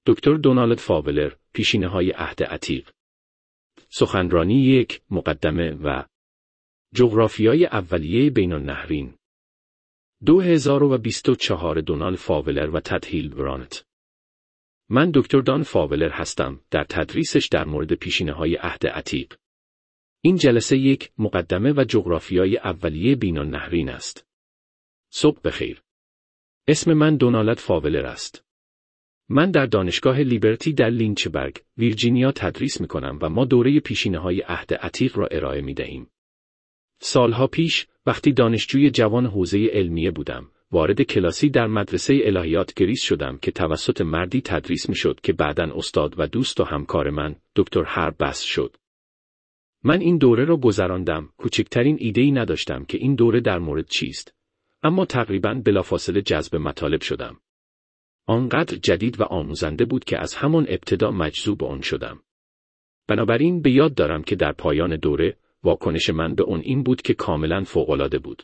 دکتر دونالد فاولر، پیشینه‌های عهد عتیق. سخنرانی 1، مقدمه و جغرافیای اولیه بین النهرین. 2024 دونالد فاولر و تد هیل برانت. من دکتر دان فاولر هستم، در تدریسش در مورد پیشینه‌های عهد عتیق. این جلسه 1، مقدمه و جغرافیای اولیه بین النهرین است. صبح بخیر. اسم من دونالد فاولر است. من در دانشگاه لیبرتی در لینچبرگ، ویرجینیا تدریس می‌کنم و ما دوره پیشینه‌های عهد عتیق را ارائه می‌دهیم. سالها پیش، وقتی دانشجوی جوان حوزه علمیه بودم، وارد کلاسی در مدرسه الهیات گریس شدم که توسط مردی تدریس می‌شد که بعداً استاد و دوست و همکار من، دکتر هرب بس شد. من این دوره را گذراندم، کوچکترین ایده‌ای نداشتم که این دوره در مورد چیست، اما تقریباً بلافاصله جذب مطالب شدم. آنقدر جدید و آموزنده بود که از همان ابتدا مجذوب آن شدم. بنابراین به یاد دارم که در پایان دوره، واکنش من به اون این بود که کاملاً فوق‌العاده بود.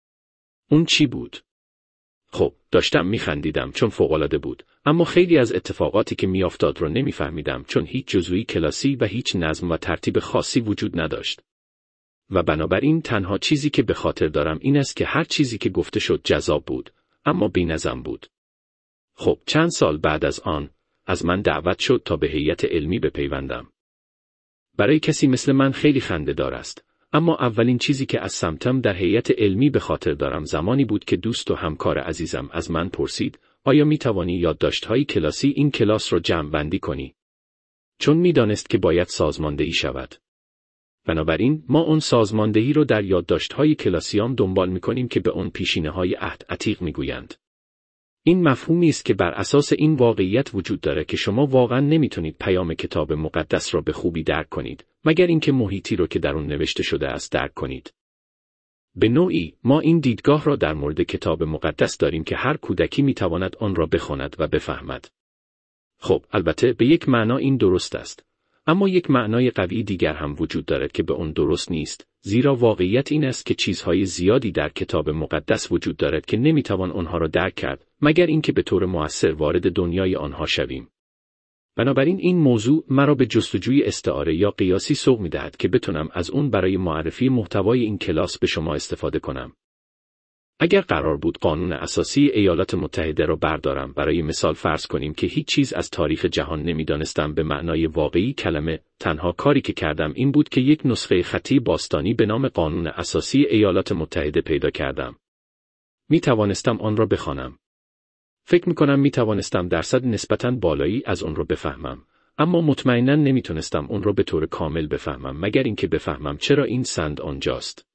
اون چی بود؟ خب، داشتم میخندیدم چون فوق‌العاده بود، اما خیلی از اتفاقاتی که میافتاد رو نمیفهمیدم چون هیچ جزوی کلاسی و هیچ نظم و ترتیب خاصی وجود نداشت. و بنابراین تنها چیزی که به خاطر دارم این است که هر چیزی که گفته شد جذاب بود، اما بی‌نظم بود. خب، چند سال بعد از آن، از من دعوت شد تا به هیئت علمی بپیوندم. برای کسی مثل من خیلی خنده‌دار است، اما اولین چیزی که از سمتم در هیئت علمی به خاطر دارم زمانی بود که دوست و همکار عزیزم از من پرسید: آیا می‌توانی یادداشت‌های کلاسی این کلاس را جمع‌بندی کنی؟ چون می‌دانست که باید سازماندهی شود. بنابراین ما اون سازماندهی رو در یادداشت‌های کلاسیام دنبال می‌کنیم که به اون پیشینه‌های عهد عتیق می‌گویند. این مفهومی است که بر اساس این واقعیت وجود داره که شما واقعاً نمیتونید پیام کتاب مقدس را به خوبی درک کنید، مگر اینکه محیطی رو که در اون نوشته شده است درک کنید. به نوعی، ما این دیدگاه را در مورد کتاب مقدس داریم که هر کودکی میتواند آن را بخواند و بفهمد. خب، البته به یک معنا این درست است، اما یک معنای قوی دیگر هم وجود دارد که به اون درست نیست، زیرا واقعیت این است که چیزهای زیادی در کتاب مقدس وجود دارد که نمیتوان آنها را درک کرد، مگر اینکه به طور مؤثر وارد دنیای آنها شویم. بنابراین این موضوع مرا به جستجوی استعاره یا قیاسی سوق می‌دهد که بتونم از اون برای معرفی محتوای این کلاس به شما استفاده کنم. اگر قرار بود قانون اساسی ایالات متحده را بردارم، برای مثال فرض کنیم که هیچ چیز از تاریخ جهان نمیدانستم به معنای واقعی کلمه، تنها کاری که کردم این بود که یک نسخه خطی باستانی به نام قانون اساسی ایالات متحده پیدا کردم. می توانستم آن را بخوانم. فکر می کنم می توانستم درصد نسبتاً بالایی از آن را بفهمم، اما مطمئناً نمیتونستم آن را به طور کامل بفهمم مگر اینکه بفهمم چرا این سند آنجاست.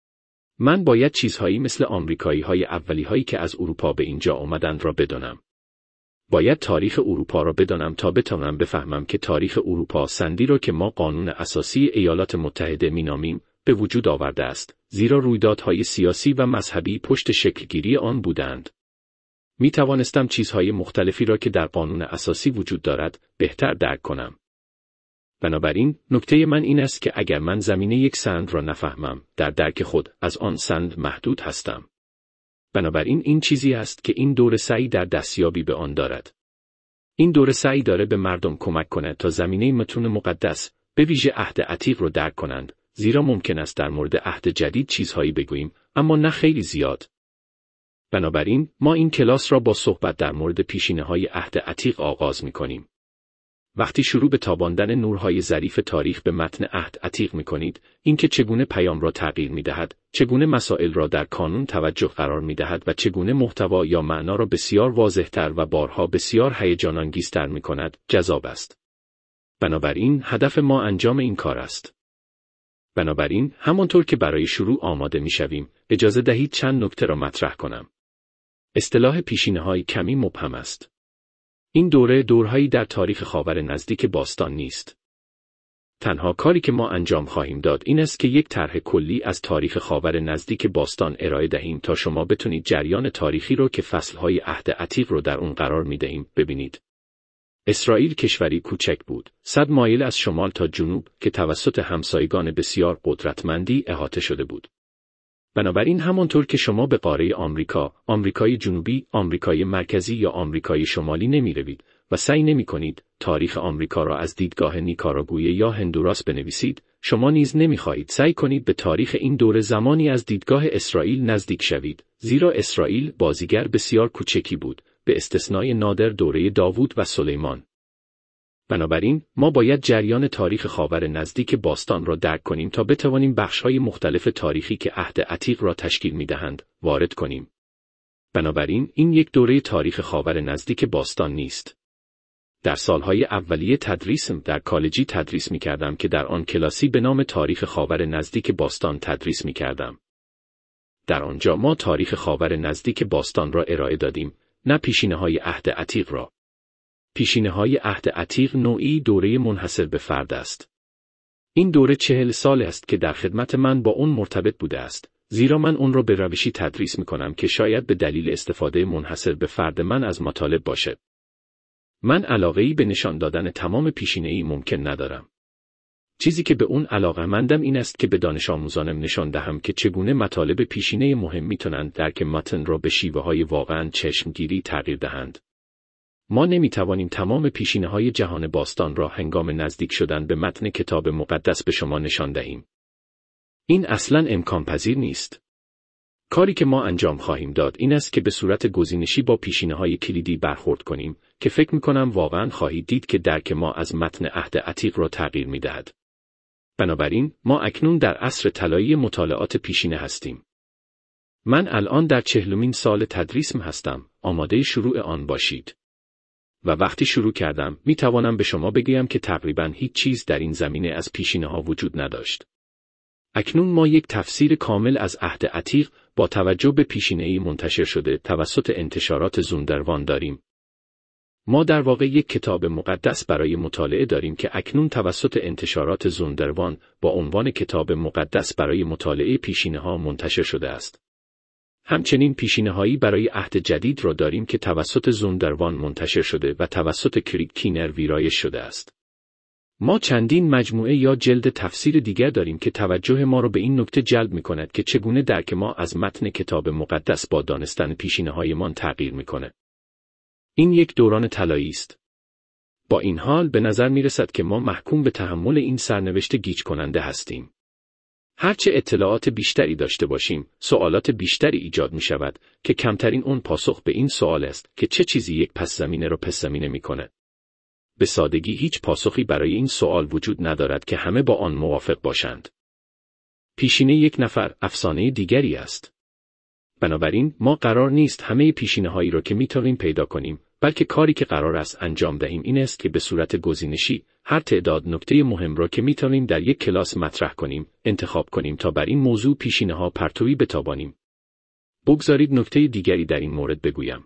من باید چیزهایی مثل آمریکایی‌های اولی‌هایی که از اروپا به اینجا آمدند را بدانم. باید تاریخ اروپا را بدانم تا بتوانم بفهمم که تاریخ اروپا سندی را که ما قانون اساسی ایالات متحده مینامیم به وجود آورده است، زیرا رویدادهای سیاسی و مذهبی پشت شکلگیری آن بودند. می توانستم چیزهای مختلفی را که در قانون اساسی وجود دارد بهتر درک کنم. بنابراین نکته من این است که اگر من زمینه یک سند را نفهمم، در درک خود از آن سند محدود هستم. بنابراین این چیزی است که این دوره سعی در دستیابی به آن دارد. این دوره سعی داره به مردم کمک کند تا زمینه متون مقدس، به ویژه عهد عتیق را درک کنند، زیرا ممکن است در مورد عهد جدید چیزهایی بگوییم، اما نه خیلی زیاد. بنابراین ما این کلاس را با صحبت در مورد پیشینه‌های عهد عتیق آغاز می‌کنیم. وقتی شروع به تاباندن نورهای ظریف تاریخ به متن عهد عتیق می‌کنید، اینکه چگونه پیام را تغییر می‌دهد، چگونه مسائل را در کانون توجه قرار می‌دهد و چگونه محتوا یا معنا را بسیار واضح‌تر و بارها بسیار هیجان‌انگیزتر می‌کند، جذاب است. بنابراین هدف ما انجام این کار است. بنابراین همانطور که برای شروع آماده می‌شویم، اجازه دهید چند نکته را مطرح کنم. اصطلاح پیشینه‌های کمی مبهم است. این دوره دورهایی در تاریخ خاور نزدیک باستان نیست. تنها کاری که ما انجام خواهیم داد این است که یک طرح کلی از تاریخ خاور نزدیک باستان ارائه دهیم تا شما بتونید جریان تاریخی رو که فصلهای عهد عتیق رو در اون قرار میدهیم ببینید. اسرائیل کشوری کوچک بود، 100 مایل از شمال تا جنوب که توسط همسایگان بسیار قدرتمندی احاطه شده بود. بنابراین همانطور که شما به قاره آمریکا، آمریکای جنوبی، آمریکای مرکزی یا آمریکای شمالی نمی‌روید و سعی نمی‌کنید تاریخ آمریکا را از دیدگاه نیکاراگوئه یا هندوراس بنویسید، شما نیز نمی‌خواهید سعی کنید به تاریخ این دوره زمانی از دیدگاه اسرائیل نزدیک شوید، زیرا اسرائیل بازیگر بسیار کوچکی بود، به استثنای نادر دوره داوود و سلیمان. بنابراین ما باید جریان تاریخ خاور نزدیک باستان را درک کنیم تا بتوانیم بخش‌های مختلف تاریخی که عهد عتیق را تشکیل می‌دهند وارد کنیم. بنابراین این یک دوره تاریخ خاور نزدیک باستان نیست. در سالهای اولیه تدریسم در کالجی تدریس می‌کردم که در آن کلاسی به نام تاریخ خاور نزدیک باستان تدریس می‌کردم. در آنجا ما تاریخ خاور نزدیک باستان را ارائه دادیم، نه پیشینه‌های عهد عتیق را. پیشینه‌های عهد عتیق نوعی دوره منحصر به فرد است. این دوره 40 سال است که در خدمت من با اون مرتبط بوده است، زیرا من اون را به روشی تدریس می‌کنم که شاید به دلیل استفاده منحصر به فرد من از مطالب باشد. من علاقه‌ای به نشان دادن تمام پیشینه‌ای ممکن ندارم. چیزی که به اون علاقه‌مندم این است که به دانش آموزانم نشان دهم که چگونه مطالب پیشینه مهم می‌توانند درک متن را به شیوه‌های واقعاً چشمگیری تغییر دهند. ما نمی‌توانیم تمام پیشینه‌های جهان باستان را هنگام نزدیک شدن به متن کتاب مقدس به شما نشان دهیم. این اصلاً امکان پذیر نیست. کاری که ما انجام خواهیم داد این است که به صورت گزینشی با پیشینه‌های کلیدی برخورد کنیم که فکر می‌کنم واقعاً خواهید دید که درک ما از متن عهد عتیق را تغییر می‌دهد. بنابراین ما اکنون در عصر طلایی مطالعات پیشینه هستیم. من الان در 40مین سال تدریسم هستم، آماده شروع آن باشید. و وقتی شروع کردم می توانم به شما بگویم که تقریباً هیچ چیز در این زمینه از پیشینه‌ها وجود نداشت. اکنون ما یک تفسیر کامل از عهد عتیق با توجه به پیشینه‌ای منتشر شده توسط انتشارات زوندروان داریم. ما در واقع یک کتاب مقدس برای مطالعه داریم که اکنون توسط انتشارات زوندروان با عنوان کتاب مقدس برای مطالعه پیشینه‌ها منتشر شده است. همچنین پیشینه‌هایی برای عهد جدید را داریم که توسط زوندروان منتشر شده و توسط کریگ کینر ویرایش شده است. ما چندین مجموعه یا جلد تفسیر دیگر داریم که توجه ما را به این نکته جلب می‌کند که چگونه درک ما از متن کتاب مقدس با دانستن پیشینه‌هایمان تغییر می‌کند. این یک دوران طلایی است. با این حال به نظر می‌رسد که ما محکوم به تحمل این سرنوشت گیج کننده هستیم. هرچه اطلاعات بیشتری داشته باشیم، سوالات بیشتری ایجاد می‌شود که کمترین اون پاسخ به این سوال است که چه چیزی یک پس‌زمینه را پس‌زمینه می‌کند. به سادگی هیچ پاسخی برای این سوال وجود ندارد که همه با آن موافق باشند. پیشینه یک نفر افسانه دیگری است. بنابراین ما قرار نیست همه پیشینه‌هایی را که می‌توانیم پیدا کنیم، بلکه کاری که قرار است انجام دهیم این است که به صورت گزینشی هر تعداد نکته مهم را که می‌توانیم در یک کلاس مطرح کنیم، انتخاب کنیم تا بر این موضوع پیشینه‌ها پرتویی بتابانیم. بگذارید نکته دیگری در این مورد بگویم.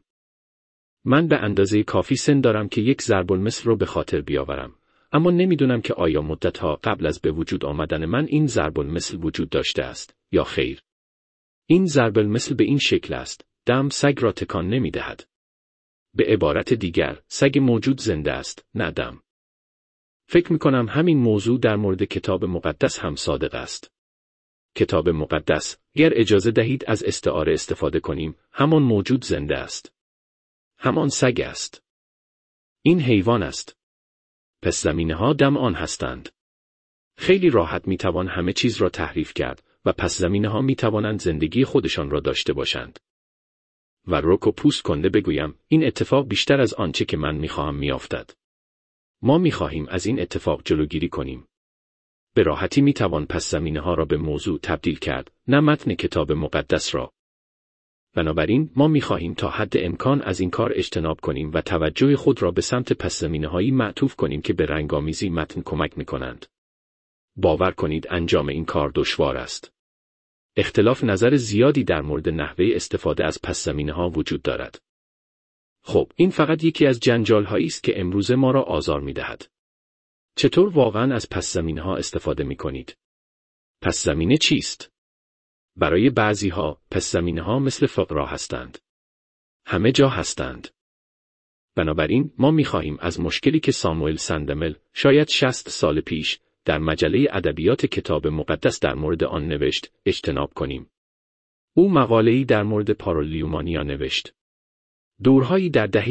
من به اندازه کافی سن دارم که یک ضرب المثل را به خاطر بیاورم، اما نمی‌دونم که آیا مدت‌ها قبل از به وجود آمدن من این ضرب المثل وجود داشته است یا خیر. این ضرب المثل به این شکل است: دم سگ را تکان نمی‌دهد. به عبارت دیگر، سگ موجود زنده است، نه دم. فکر می‌کنم همین موضوع در مورد کتاب مقدس هم صادق است. کتاب مقدس، گر اجازه دهید از استعاره استفاده کنیم، همان موجود زنده است. همان سگ است. این حیوان است. پس زمینه‌ها دم آن هستند. خیلی راحت می‌توان همه چیز را تحریف کرد و پس زمینه‌ها می‌توانند زندگی خودشان را داشته باشند. و رک و پوست کنده بگویم، این اتفاق بیشتر از آنچه که من می‌خواهم می‌افتد. ما می‌خواهیم از این اتفاق جلوگیری کنیم. به راحتی می‌توان پس زمینه‌ها را به موضوع تبدیل کرد، نه متن کتاب مقدس را. بنابراین ما می‌خواهیم تا حد امکان از این کار اجتناب کنیم و توجه خود را به سمت پس‌زمینه‌هایی معطوف کنیم که به رنگامیزی متن کمک می‌کنند. باور کنید انجام این کار دشوار است. اختلاف نظر زیادی در مورد نحوه استفاده از پس‌زمینه‌ها وجود دارد. خب، این فقط یکی از جنجال‌هایی است که امروز ما را آزار می‌دهد. چطور واقعاً از پس‌زمینه‌ها استفاده می‌کنید؟ پس‌زمینه چیست؟ برای بعضی‌ها، پس‌زمینه‌ها مثل فقرا هستند. همه جا هستند. بنابراین ما می‌خواهیم از مشکلی که ساموئل سندمل شاید 60 سال پیش در مجله ادبیات کتاب مقدس در مورد آن نوشت، اجتناب کنیم. او مقاله‌ای در مورد پارالیومانیا نوشت. دورهایی در دهه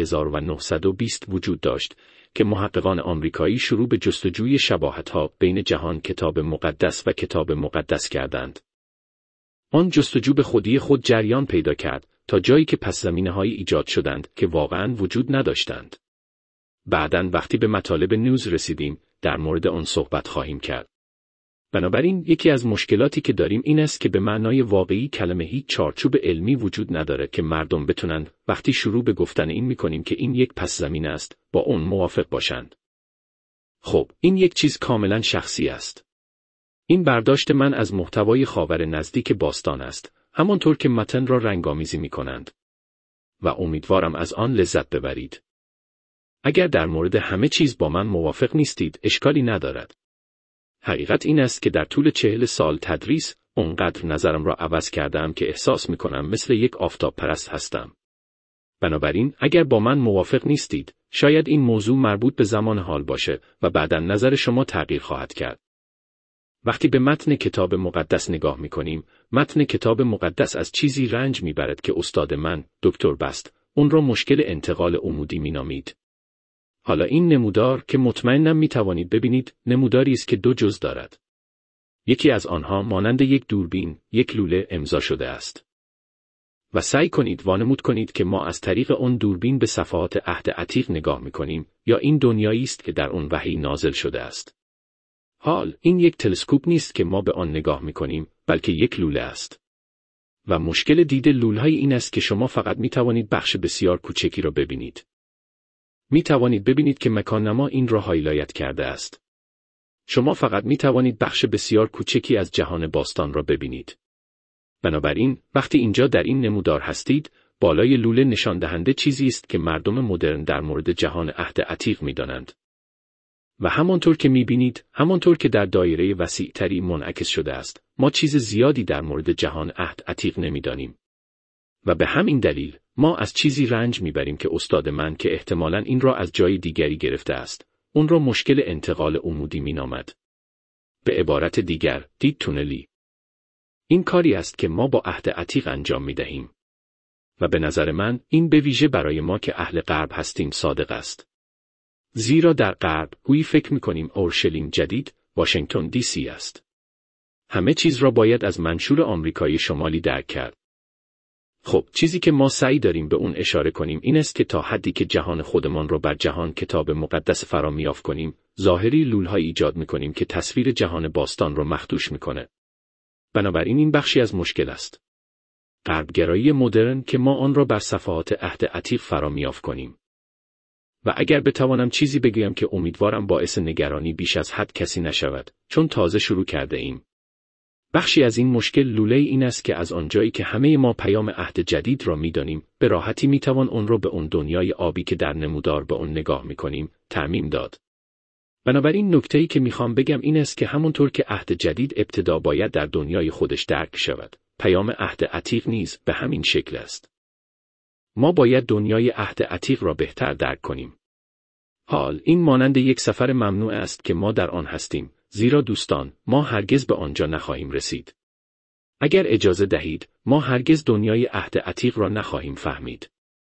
1920 وجود داشت که محققان آمریکایی شروع به جستجوی شباهت‌ها بین جهان کتاب مقدس و کتاب مقدس کردند. آن جستجو به خودی خود جریان پیدا کرد تا جایی که پس‌زمینه‌هایی ایجاد شدند که واقعاً وجود نداشتند. بعداً وقتی به مطالب نیوز رسیدیم در مورد آن صحبت خواهیم کرد. بنابراین یکی از مشکلاتی که داریم این است که به معنای واقعی کلمه هیچ چارچوب علمی وجود نداره که مردم بتونن وقتی شروع به گفتن این میکنیم که این یک پس‌زمینه است با اون موافق باشند. خب این یک چیز کاملا شخصی است. این برداشت من از محتوای خاور نزدیک باستان است، همانطور که متن را رنگامیزی میکنند. و امیدوارم از آن لذت ببرید. اگر در مورد همه چیز با من موافق نیستید اشکالی ندارد. حقیقت این است که در طول 40 سال تدریس اونقدر نظرم را عوض کردم که احساس میکنم مثل یک آفتاب پرست هستم. بنابراین اگر با من موافق نیستید، شاید این موضوع مربوط به زمان حال باشه و بعداً نظر شما تغییر خواهد کرد. وقتی به متن کتاب مقدس نگاه میکنیم، متن کتاب مقدس از چیزی رنج میبرد که استاد من، دکتر بست، اون را مشکل انتقال عمودی مینامید. حالا این نمودار که مطمئنم میتوانید ببینید نموداری است که 2 جزء دارد. یکی از آنها مانند یک دوربین، یک لوله امضا شده است. و سعی کنید وانمود کنید که ما از طریق آن دوربین به صفحات عهد عتیق نگاه میکنیم یا این دنیایی است که در آن وحی نازل شده است. حال این یک تلسکوپ نیست که ما به آن نگاه میکنیم، بلکه یک لوله است. و مشکل دید لوله‌های این است که شما فقط میتوانید بخش بسیار کوچکی را ببینید. می توانید ببینید که مکان‌نما این را هایلایت کرده است. شما فقط می توانید بخش بسیار کوچکی از جهان باستان را ببینید. بنابراین وقتی اینجا در این نمودار هستید، بالای لوله نشان دهنده چیزی است که مردم مدرن در مورد جهان عهد عتیق می دانند. و همانطور که می بینید، همانطور که در دایره وسیع‌تری منعکس شده است، ما چیز زیادی در مورد جهان عهد عتیق نمی دانیم. و به همین دلیل ما از چیزی رنج میبریم که استاد من که احتمالاً این را از جای دیگری گرفته است، اون را مشکل انتقال عمودی مینامد. به عبارت دیگر، دید تونلی. این کاری است که ما با عهد عتیق انجام میدهیم. و به نظر من این به ویژه برای ما که اهل غرب هستیم صادق است. زیرا در غرب گویی فکر میکنیم اورشلیم جدید، واشنگتن دی سی است. همه چیز را باید از منشور آمریکای شمالی درک کرد. خب چیزی که ما سعی داریم به اون اشاره کنیم این است که تا حدی که جهان خودمان رو بر جهان کتاب مقدس فرامیافت کنیم، ظاهری لول‌های ایجاد می‌کنیم که تصویر جهان باستان رو مخدوش می‌کنه. بنابراین این بخشی از مشکل است. غربگرایی مدرن که ما آن را بر صفحات عهد عتیق فرامیافت کنیم. و اگر بتوانم چیزی بگویم که امیدوارم باعث نگرانی بیش از حد کسی نشود، چون تازه شروع کرده ایم. بخشی از این مشکل لوله این است که از آنجایی که همه ما پیام عهد جدید را می‌دانیم، به راحتی می‌توان آن را به اون دنیای آبی که در نمودار به اون نگاه می‌کنیم، تعمیم داد. بنابراین نکته‌ای که می‌خوام بگم این است که همونطور که عهد جدید ابتدا باید در دنیای خودش درک شود، پیام عهد عتیق نیز به همین شکل است. ما باید دنیای عهد عتیق را بهتر درک کنیم. حال این مانند یک سفر ممنوع است که ما در آن هستیم، زیرا دوستان، ما هرگز به آنجا نخواهیم رسید. اگر اجازه دهید، ما هرگز دنیای عهد عتیق را نخواهیم فهمید.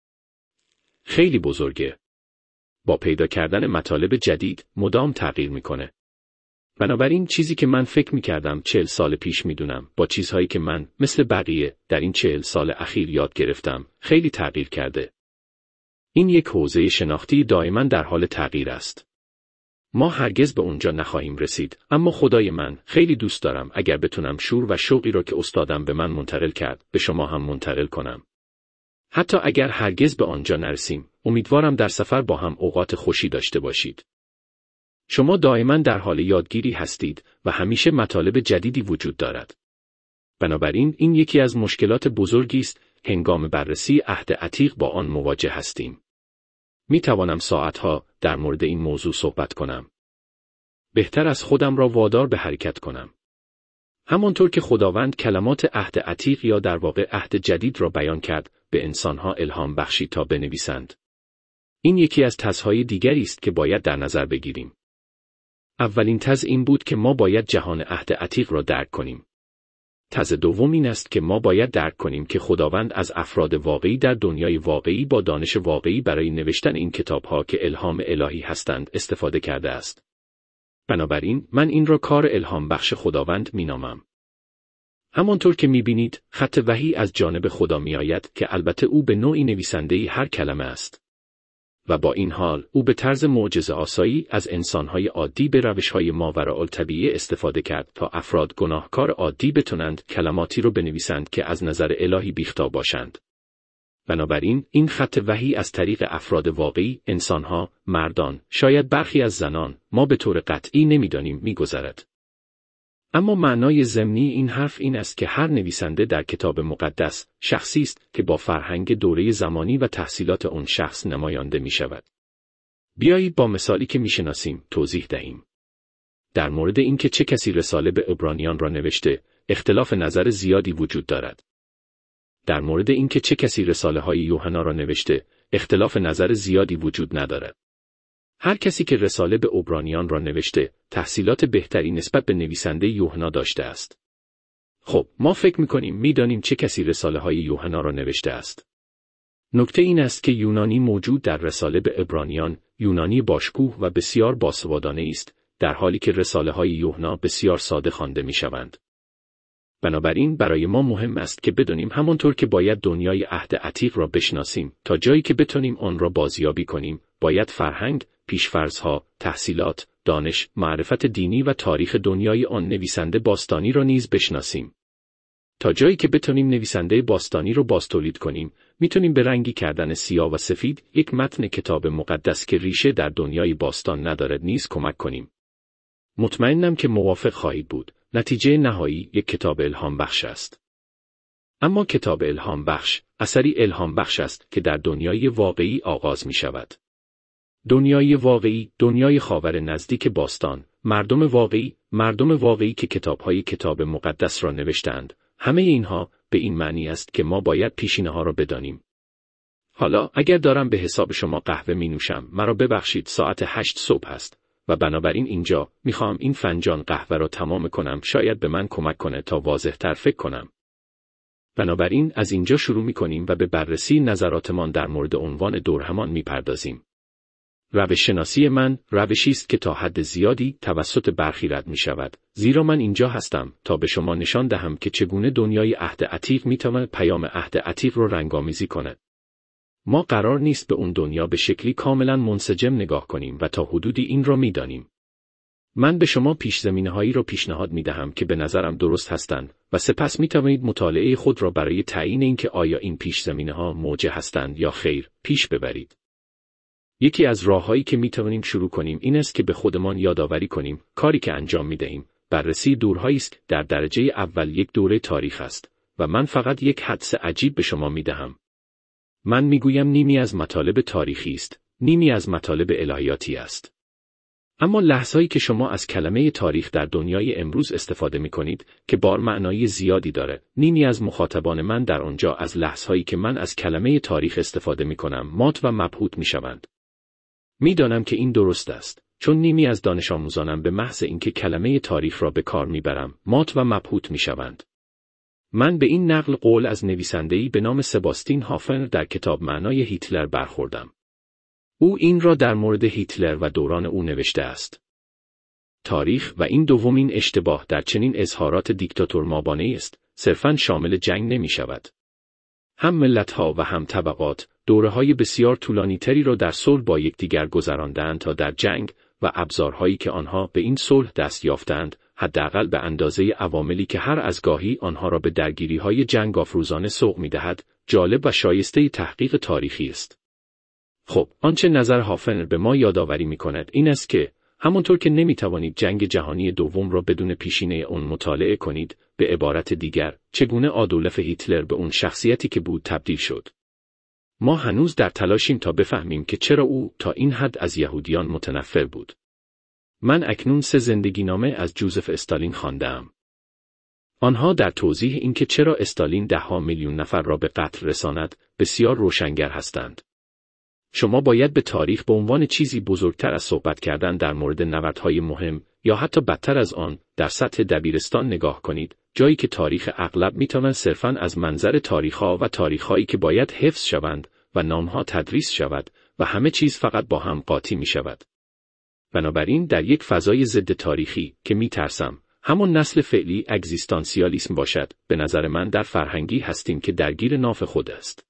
خیلی بزرگه. با پیدا کردن مطالب جدید، مدام تغییر میکنه. بنابراین چیزی که من فکر میکردم 40 سال پیش میدونم، با چیزهایی که من، مثل بقیه، در این 40 سال اخیر یاد گرفتم، خیلی تغییر کرده. این یک حوزه شناختی دائما در حال تغییر است. ما هرگز به اونجا نخواهیم رسید، اما خدای من خیلی دوست دارم اگر بتونم شور و شوقی را که استادم به من منتقل کرد، به شما هم منتقل کنم. حتی اگر هرگز به آنجا نرسیم، امیدوارم در سفر با هم اوقات خوشی داشته باشید. شما دائما در حال یادگیری هستید و همیشه مطالب جدیدی وجود دارد. بنابراین این یکی از مشکلات بزرگی است، هنگام بررسی عهد عتیق با آن مواجه هستیم. می توانم ساعتها در مورد این موضوع صحبت کنم. بهتر از خودم را وادار به حرکت کنم. همانطور که خداوند کلمات عهد عتیق یا در واقع عهد جدید را بیان کرد، به انسانها الهام بخشید تا بنویسند. این یکی از تزهای دیگری است که باید در نظر بگیریم. اولین تز این بود که ما باید جهان عهد عتیق را درک کنیم. تز دوم این است که ما باید درک کنیم که خداوند از افراد واقعی در دنیای واقعی با دانش واقعی برای نوشتن این کتاب‌ها که الهام الهی هستند استفاده کرده است. بنابراین من این را کار الهام بخش خداوند مینامم. همانطور که می‌بینید، خط وحی از جانب خدا می‌آید که البته او به نوعی نویسنده‌ای هر کلمه است. و با این حال او به طرز معجزه‌آسایی از انسان‌های عادی به روش‌های ماوراءالطبیعه استفاده کرد تا افراد گناهکار عادی بتوانند کلماتی را بنویسند که از نظر الهی بی‌خطا باشند. بنابراین این خط وحی از طریق افراد واقعی، انسان‌ها، مردان، شاید برخی از زنان، ما به طور قطعی نمی‌دانیم می‌گذرد. اما معنای ضمنی این حرف این است که هر نویسنده در کتاب مقدس شخصی است که با فرهنگ دوره زمانی و تحصیلات آن شخص نماینده می شود. بیایید با مثالی که می شناسیم توضیح دهیم. در مورد اینکه چه کسی رساله به عبرانیان را نوشته، اختلاف نظر زیادی وجود دارد. در مورد اینکه چه کسی رساله های یوحنا را نوشته، اختلاف نظر زیادی وجود ندارد. هر کسی که رساله به عبرانیان را نوشته، تحصیلات بهتری نسبت به نویسنده یوحنا داشته است. خب، ما فکر می‌کنیم می‌دانیم چه کسی رساله های یوحنا را نوشته است. نکته این است که یونانی موجود در رساله به عبرانیان، یونانی باشکوه و بسیار باسوادانه است، در حالی که رساله های یوحنا بسیار ساده خوانده می‌شوند. بنابراین برای ما مهم است که بدانیم همانطور که باید دنیای عهد عتیق را بشناسیم تا جایی که بتونیم آن را بازیابی کنیم، باید فرهنگ، پیش‌فرض‌ها، تحصیلات، دانش، معرفت دینی و تاریخ دنیای آن نویسنده باستانی را نیز بشناسیم. تا جایی که بتونیم نویسنده باستانی را بازتولید کنیم، میتونیم به رنگی کردن سیاه و سفید یک متن کتاب مقدس که ریشه در دنیای باستان ندارد نیز کمک کنیم. مطمئنم که موافق خواهید بود. نتیجه نهایی یک کتاب الهام بخش است. اما کتاب الهام بخش، اثری الهام بخش است که در دنیای واقعی آغاز می شود. دنیای واقعی، دنیای خاور نزدیک باستان، مردم واقعی که کتاب‌های کتاب مقدس را نوشتند، همه اینها به این معنی است که ما باید پیشینه‌ها را بدانیم. حالا اگر دارم به حساب شما قهوه می نوشم، مرا ببخشید، ساعت 8 صبح است و بنابراین اینجا میخوام این فنجان قهوه را تمام کنم، شاید به من کمک کنه تا واضح‌تر فکر کنم. بنابراین از اینجا شروع می‌کنیم و به بررسی نظراتمان در مورد عنوان دورهمان می‌پردازیم. روش شناسی من روشی است که تا حد زیادی توسط برخی رد می‌شود، زیرا من اینجا هستم تا به شما نشان دهم که چگونه دنیای عهد عتیق می‌تواند پیام عهد عتیق را رنگ‌آمیزی کند. ما قرار نیست به اون دنیا به شکلی کاملا منسجم نگاه کنیم و تا حدودی این را می‌دانیم. من به شما پیش‌زمینه‌هایی را پیشنهاد می‌دهم که به نظرم درست هستند و سپس می‌توانید مطالعه خود را برای تعیین اینکه آیا این پیش‌زمینه‌ها موجه هستند یا خیر پیش ببرید. یکی از راه‌هایی که می‌توانیم شروع کنیم این است که به خودمان یادآوری کنیم کاری که انجام می‌دهیم بررسی دورهایی است در درجه اول یک دوره تاریخ است و من فقط یک حدس عجیب به شما می‌دهم. من می‌گویم نیمی از مطالب تاریخی است، نیمی از مطالب الهیاتی است. اما لحظه‌ای که شما از کلمه تاریخ در دنیای امروز استفاده می‌کنید که بار معنایی زیادی داره، نیمی از مخاطبان من در آنجا از لحظه‌ایی که من از کلمه تاریخ استفاده می‌کنم مات و مبهوت می‌شوند. می‌دانم که این درست است، چون نیمی از دانش آموزانم به محض اینکه کلمه تاریخ را به کار می‌برم، مات و مبهوت می‌شوند. من به این نقل قول از نویسنده‌ای به نام سباستین هافنر در کتاب معنای هیتلر برخوردم. او این را در مورد هیتلر و دوران او نوشته است. تاریخ و این دومین اشتباه در چنین اظهارات دیکتاتور مابانه است، صرفاً شامل جنگ نمی شود. هم ملت‌ها و هم طبقات دوره‌های بسیار طولانی‌تری را در صلح با یکدیگر گذراندند تا در جنگ و ابزارهایی که آنها به این صلح دست یافتند، حداقل به اندازه عواملی که هر از گاهی آنها را به درگیری‌های جنگ آفروزانه سوق می‌دهد، جالب و شایسته تحقیق تاریخی است. خب، آنچه نظر هافنر به ما یادآوری می‌کند این است که همانطور که نمی‌توانید جنگ جهانی دوم را بدون پیشینه آن مطالعه کنید، به عبارت دیگر، چگونه آدولف هیتلر به اون شخصیتی که بود تبدیل شد. ما هنوز در تلاشیم تا بفهمیم که چرا او تا این حد از یهودیان متنفر بود. من اکنون 3 زندگینامه از جوزف استالین خوانده‌ام. آنها در توضیح اینکه چرا استالین 10 میلیون نفر را به قتل رساند، بسیار روشنگر هستند. شما باید به تاریخ به عنوان چیزی بزرگتر از صحبت کردن در مورد نبردهای مهم یا حتی بدتر از آن در سطح دبیرستان نگاه کنید جایی که تاریخ اغلب میتواند صرفاً از منظر تاریخ‌ها و تاریخ‌هایی که باید حفظ شوند و نامها تدریس شود و همه چیز فقط با هم قاطی میشود. بنابراین در یک فضای ضد تاریخی که میترسم همون نسل فعلی اگزیستانسیالیسم باشد، به نظر من در فرهنگی هستیم که درگیر ناف خود است.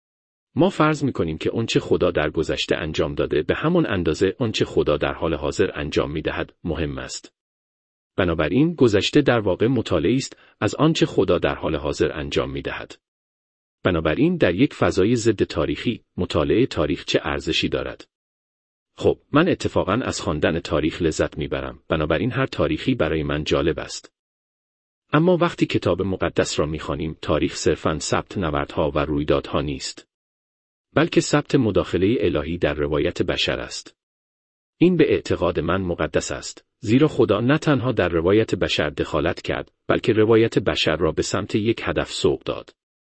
ما فرض می‌کنیم که آنچه خدا در گذشته انجام داده به همون اندازه آنچه خدا در حال حاضر انجام می‌دهد مهم است. بنابراین گذشته در واقع مطالعه است از آنچه خدا در حال حاضر انجام می‌دهد. بنابراین در یک فضای ضد تاریخی مطالعه تاریخ چه ارزشی دارد؟ خب، من اتفاقاً از خواندن تاریخ لذت می‌برم، بنابراین هر تاریخی برای من جالب است. اما وقتی کتاب مقدس را می‌خوانیم، تاریخ صرفاً ثبت نبردها و رویدادها نیست، بلکه ثبت مداخله الهی در روایت بشر است. این به اعتقاد من مقدس است، زیرا خدا نه تنها در روایت بشر دخالت کرد، بلکه روایت بشر را به سمت یک هدف سوق داد.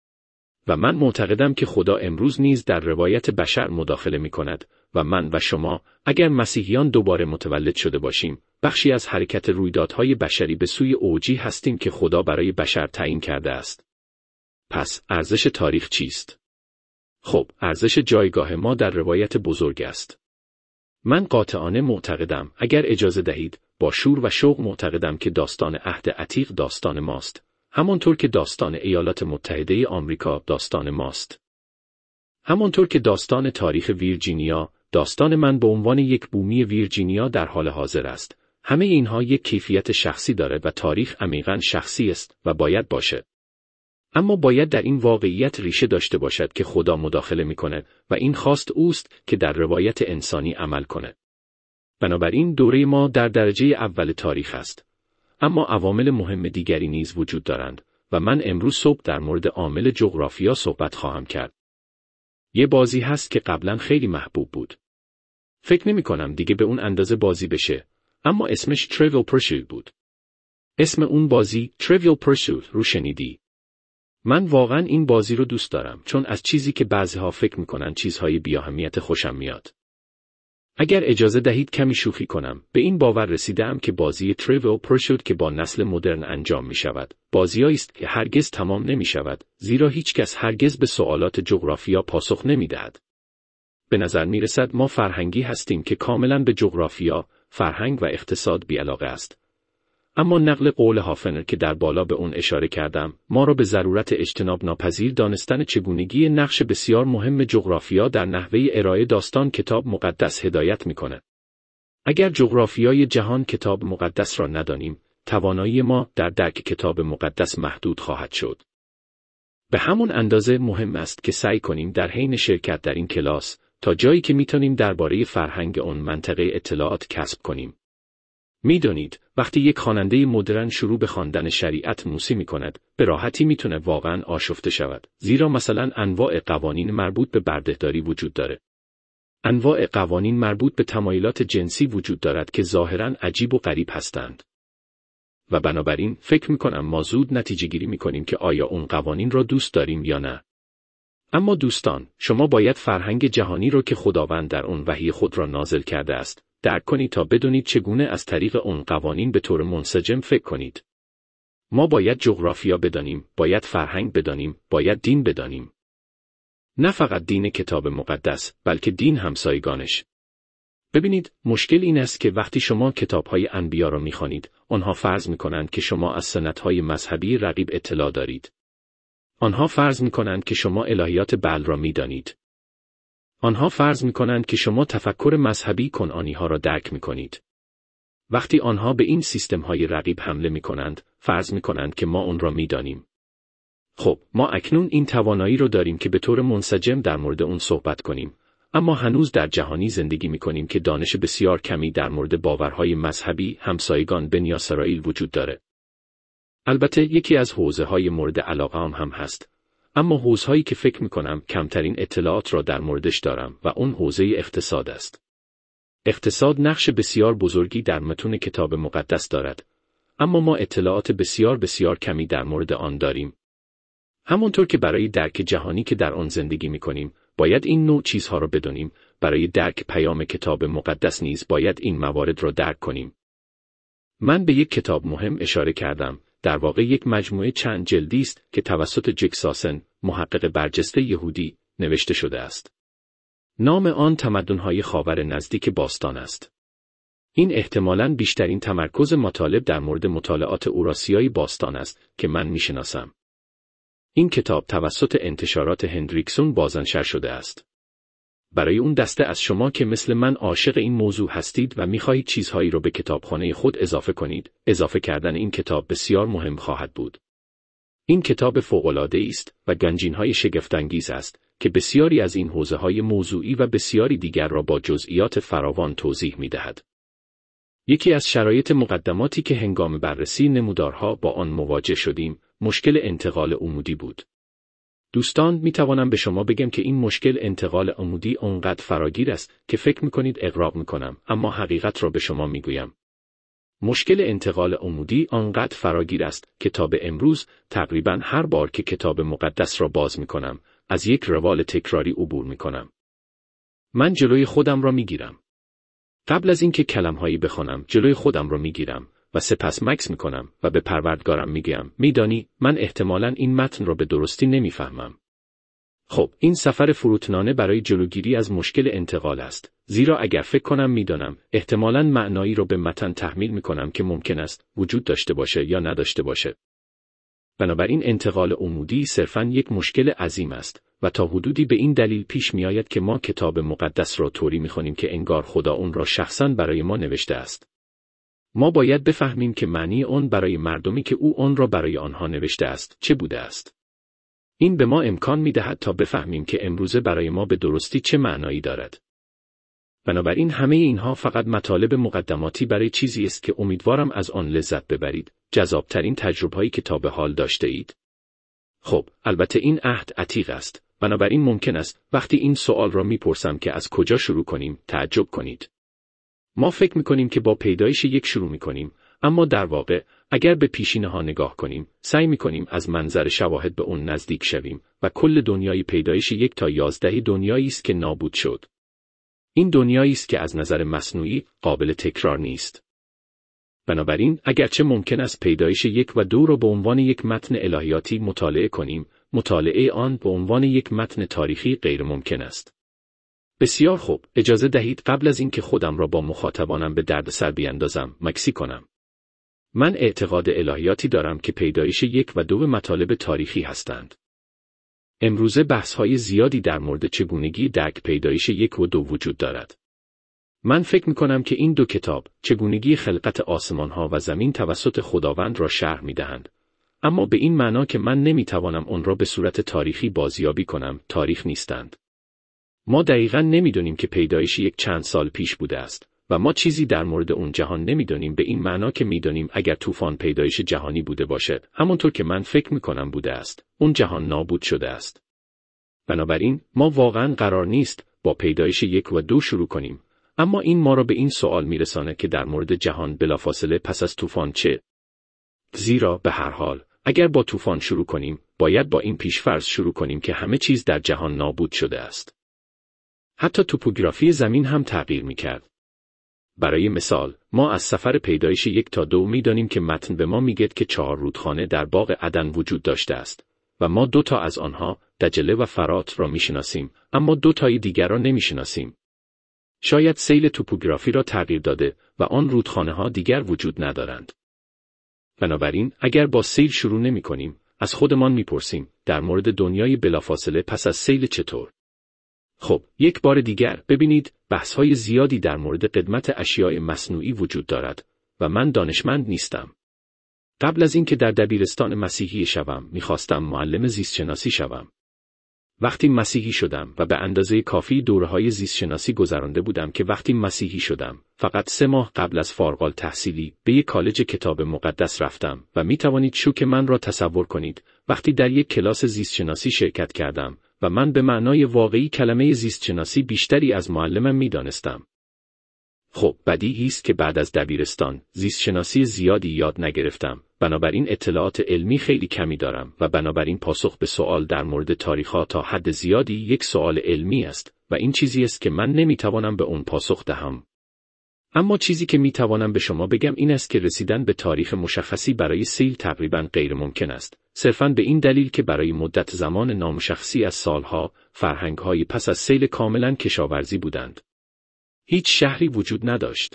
و من معتقدم که خدا امروز نیز در روایت بشر مداخله می‌کند و من و شما، اگر مسیحیان دوباره متولد شده باشیم، بخشی از حرکت رویدادهای بشری به سوی اوجی هستیم که خدا برای بشر تعیین کرده است. پس ارزش تاریخ چیست؟ خب، ارزش جایگاه ما در روایت بزرگ است. من قاطعانه معتقدم، اگر اجازه دهید، با شور و شوق معتقدم که داستان عهد عتیق داستان ماست، همانطور که داستان ایالات متحده آمریکا داستان ماست. همانطور که داستان تاریخ ویرجینیا، داستان من به عنوان یک بومی ویرجینیا در حال حاضر است. همه اینها یک کیفیت شخصی دارد و تاریخ عمیقاً شخصی است و باید باشه. اما باید در این واقعیت ریشه داشته باشد که خدا مداخله می‌کند و این خواست اوست که در روایت انسانی عمل کند. بنابراین دوره ما در درجه اول تاریخ است. اما عوامل مهم دیگری نیز وجود دارند و من امروز صبح در مورد عامل جغرافیا صحبت خواهم کرد. یه بازی هست که قبلا خیلی محبوب بود. فکر نمی‌کنم دیگه به اون اندازه بازی بشه، اما اسمش Trivial Pursuit بود. اسم اون بازی Trivial Pursuit رو شنیدی؟ من واقعا این بازی رو دوست دارم چون از چیزی که بعضی‌ها فکر می‌کنن چیزهای بی‌اهمیت خوشم میاد. اگر اجازه دهید کمی شوخی کنم، به این باور رسیدم که بازی Trivial Pursuit که با نسل مدرن انجام می‌شود، بازیایی است که هرگز تمام نمی‌شود، زیرا هیچکس هرگز به سوالات جغرافیا پاسخ نمی‌دهد. به نظر می‌رسد ما فرهنگی هستیم که کاملاً به جغرافیا، فرهنگ و اقتصاد بی‌علاقه است. اما نقل قول هافنر که در بالا به اون اشاره کردم، ما را به ضرورت اجتناب ناپذیر دانستن چگونگی نقش بسیار مهم جغرافیا در نحوه ارائه داستان کتاب مقدس هدایت می‌کند. اگر جغرافیای جهان کتاب مقدس را ندانیم، توانایی ما در درک کتاب مقدس محدود خواهد شد. به همون اندازه مهم است که سعی کنیم در حین شرکت در این کلاس، تا جایی که می‌تونیم درباره فرهنگ اون منطقه اطلاعات کسب کنیم. میدونید، وقتی یک خواننده مدرن شروع به خواندن شریعت موسی می‌کند، به راحتی میتونه واقعاً آشفته شود، زیرا مثلا انواع قوانین مربوط به بردهداری وجود داره. انواع قوانین مربوط به تمایلات جنسی وجود دارد که ظاهراً عجیب و غریب هستند. و بنابراین فکر می‌کنم ما زود نتیجه گیری می‌کنیم که آیا اون قوانین را دوست داریم یا نه. اما دوستان، شما باید فرهنگ جهانی رو که خداوند در اون وحی خود را نازل کرده است، درک کنید تا بدونید چگونه از طریق اون قوانین به طور منسجم فکر کنید. ما باید جغرافیا بدانیم، باید فرهنگ بدانیم، باید دین بدانیم. نه فقط دین کتاب مقدس، بلکه دین همسایگانش. ببینید، مشکل این است که وقتی شما کتاب‌های انبیا را می‌خوانید، آنها فرض می‌کنند که شما از سنت‌های مذهبی رقیب اطلاع دارید. آنها فرض می‌کنند که شما الهیات بعل را می‌دانید. آنها فرض می‌کنند که شما تفکر مذهبی کنعانی‌ها را درک می‌کنید. وقتی آنها به این سیستم‌های رقیب حمله می‌کنند، فرض می‌کنند که ما آن را می‌دانیم. خب، ما اکنون این توانایی رو داریم که به طور منسجم در مورد اون صحبت کنیم، اما هنوز در جهانی زندگی می‌کنیم که دانش بسیار کمی در مورد باورهای مذهبی همسایگان بنی اسرائیل وجود داره. البته یکی از حوزه‌های مورد علاقه‌ام هم هست، اما حوزه‌هایی که فکر می‌کنم کمترین اطلاعات را در موردش دارم و اون حوزه اقتصاد است. اقتصاد نقش بسیار بزرگی در متون کتاب مقدس دارد، اما ما اطلاعات بسیار بسیار کمی در مورد آن داریم. همونطور که برای درک جهانی که در آن زندگی می‌کنیم، باید این نوع چیزها را بدونیم، برای درک پیام کتاب مقدس نیز باید این موارد را درک کنیم. من به یک کتاب مهم اشاره کردم در واقع یک مجموعه چند جلدی است که توسط جک ساسن، محقق برجسته یهودی، نوشته شده است. نام آن تمدن‌های خاور نزدیک باستان است. این احتمالاً بیشترین تمرکز مطالب در مورد مطالعات اوراسیایی باستان است که من میشناسم. این کتاب توسط انتشارات هندریکسون بازنشر شده است. برای اون دسته از شما که مثل من عاشق این موضوع هستید و می‌خواهید چیزهایی را به کتابخانه خود اضافه کنید، اضافه کردن این کتاب بسیار مهم خواهد بود. این کتاب فوق‌العاده‌ای است و گنجینه‌های شگفت‌انگیز است که بسیاری از این حوزه‌های موضوعی و بسیاری دیگر را با جزئیات فراوان توضیح می‌دهد. یکی از شرایط مقدماتی که هنگام بررسی نمودارها با آن مواجه شدیم، مشکل انتقال عمودی بود. دوستان، میتوانم به شما بگم که این مشکل انتقال عمودی آنقدر فراگیر است که فکر میکنید اغراق میکنم، اما حقیقت را به شما میگویم. مشکل انتقال عمودی آنقدر فراگیر است که تا به امروز تقریباً هر بار که کتاب مقدس را باز میکنم، از یک روال تکراری عبور میکنم. من جلوی خودم را میگیرم. قبل از اینکه کلمه‌هایی بخوانم، جلوی خودم را میگیرم و سپس مکث میکنم و به پروردگارم میگم: میدانی، من احتمالاً این متن را به درستی نمیفهمم. خب، این سفر فروتنانه برای جلوگیری از مشکل انتقال است، زیرا اگر فکر کنم میدانم، احتمالاً معنایی را به متن تحمیل میکنم که ممکن است وجود داشته باشه یا نداشته باشه. بنابراین انتقال عمودی صرفاً یک مشکل عظیم است و تا حدودی به این دلیل پیش میآید که ما کتاب مقدس را طوری میخوانیم که انگار خدا اون را شخصاً برای ما نوشته است. ما باید بفهمیم که معنی آن برای مردمی که او آن را برای آنها نوشته است چه بوده است. این به ما امکان می‌دهد تا بفهمیم که امروزه برای ما به درستی چه معنایی دارد. بنابراین همه اینها فقط مطالب مقدماتی برای چیزی است که امیدوارم از آن لذت ببرید، جذابترین تجربه‌ای که تا به حال داشته اید. خب، البته این عهد عتیق است، بنابراین ممکن است وقتی این سوال را میپرسم که از کجا شروع کنیم، تعجب کنید. ما فکر میکنیم که با پیدایش یک شروع میکنیم، اما در واقع اگر به پیشینه‌ها نگاه کنیم، سعی میکنیم از منظر شواهد به اون نزدیک شویم و کل دنیای پیدایش 1 تا 11 دنیایی است که نابود شد. این دنیایی است که از نظر مصنوعی قابل تکرار نیست. بنابراین اگرچه ممکن است پیدایش 1 و 2 را به عنوان یک متن الهیاتی مطالعه کنیم، مطالعه آن به عنوان یک متن تاریخی غیر ممکن است. بسیار خوب، اجازه دهید قبل از اینکه خودم را با مخاطبانم به دردسر بیاندازم، مکسی کنم. من اعتقاد الهیاتی دارم که پیدایش 1 و 2 مطالب تاریخی هستند. امروزه بحث‌های زیادی در مورد چگونگی درک پیدایش 1 و 2 وجود دارد. من فکر می‌کنم که این 2 کتاب چگونگی خلقت آسمان‌ها و زمین توسط خداوند را شرح می‌دهند، اما به این معنا که من نمی‌توانم آن را به صورت تاریخی بازیابی کنم، تاریخ نیستند. ما دقیقاً نمی‌دانیم که پیدایش 1 چند سال پیش بوده است و ما چیزی در مورد اون جهان نمی‌دانیم به این معنا که می‌دانیم اگر طوفان پیدایش جهانی بوده باشه، همونطور که من فکر می‌کنم بوده است، اون جهان نابود شده است. بنابراین ما واقعاً قرار نیست با پیدایش 1 و 2 شروع کنیم، اما این ما را به این سوال می‌رساند که در مورد جهان بلافاصله پس از طوفان چه؟ زیرا به هر حال اگر با طوفان شروع کنیم، باید با این پیش‌فرض شروع کنیم که همه چیز در جهان نابود شده است. حتی توپوگرافی زمین هم تغییر می‌کرد. برای مثال، ما از سفر پیدایش 1 تا 2 می‌دانیم که متن به ما میگه که 4 رودخانه در باغ عدن وجود داشته است و ما 2 تا از آنها، دجله و فرات را می‌شناسیم، اما 2 تای دیگر را نمی‌شناسیم. شاید سیل توپوگرافی را تغییر داده و آن رودخانه‌ها دیگر وجود ندارند. بنابراین اگر با سیل شروع نمی‌کنیم، از خودمان می‌پرسیم در مورد دنیای بلافاصله پس از سیل چطور؟ خب، یک بار دیگر ببینید بحث‌های زیادی در مورد قدمت اشیاء مصنوعی وجود دارد و من دانشمند نیستم. قبل از اینکه در دبیرستان مسیحی شوم، می‌خواستم معلم زیستشناسی شوم. وقتی مسیحی شدم و به اندازه کافی دوره‌های زیستشناسی گذرانده بودم که وقتی مسیحی شدم، فقط 3 ماه قبل از فارغ التحصیلی به یک کالج کتاب مقدس رفتم و می‌توانید شوک من را تصور کنید وقتی در یک کلاس زیستشناسی شرکت کردم و من به معنای واقعی کلمه زیستشناسی بیشتری از معلمم می‌دانستم. خب، بدیهی است که بعد از دبیرستان زیستشناسی زیادی یاد نگرفتم، بنابراین اطلاعات علمی خیلی کمی دارم و بنابراین پاسخ به سوال در مورد تاریخ‌ها تا حد زیادی یک سوال علمی است و این چیزی است که من نمی‌توانم به اون پاسخ دهم. اما چیزی که میتوانم به شما بگم این است که رسیدن به تاریخ مشخصی برای سیل تقریباً غیر ممکن است، صرفاً به این دلیل که برای مدت زمان نامشخصی از سالها، فرهنگ‌های پس از سیل کاملاً کشاورزی بودند. هیچ شهری وجود نداشت.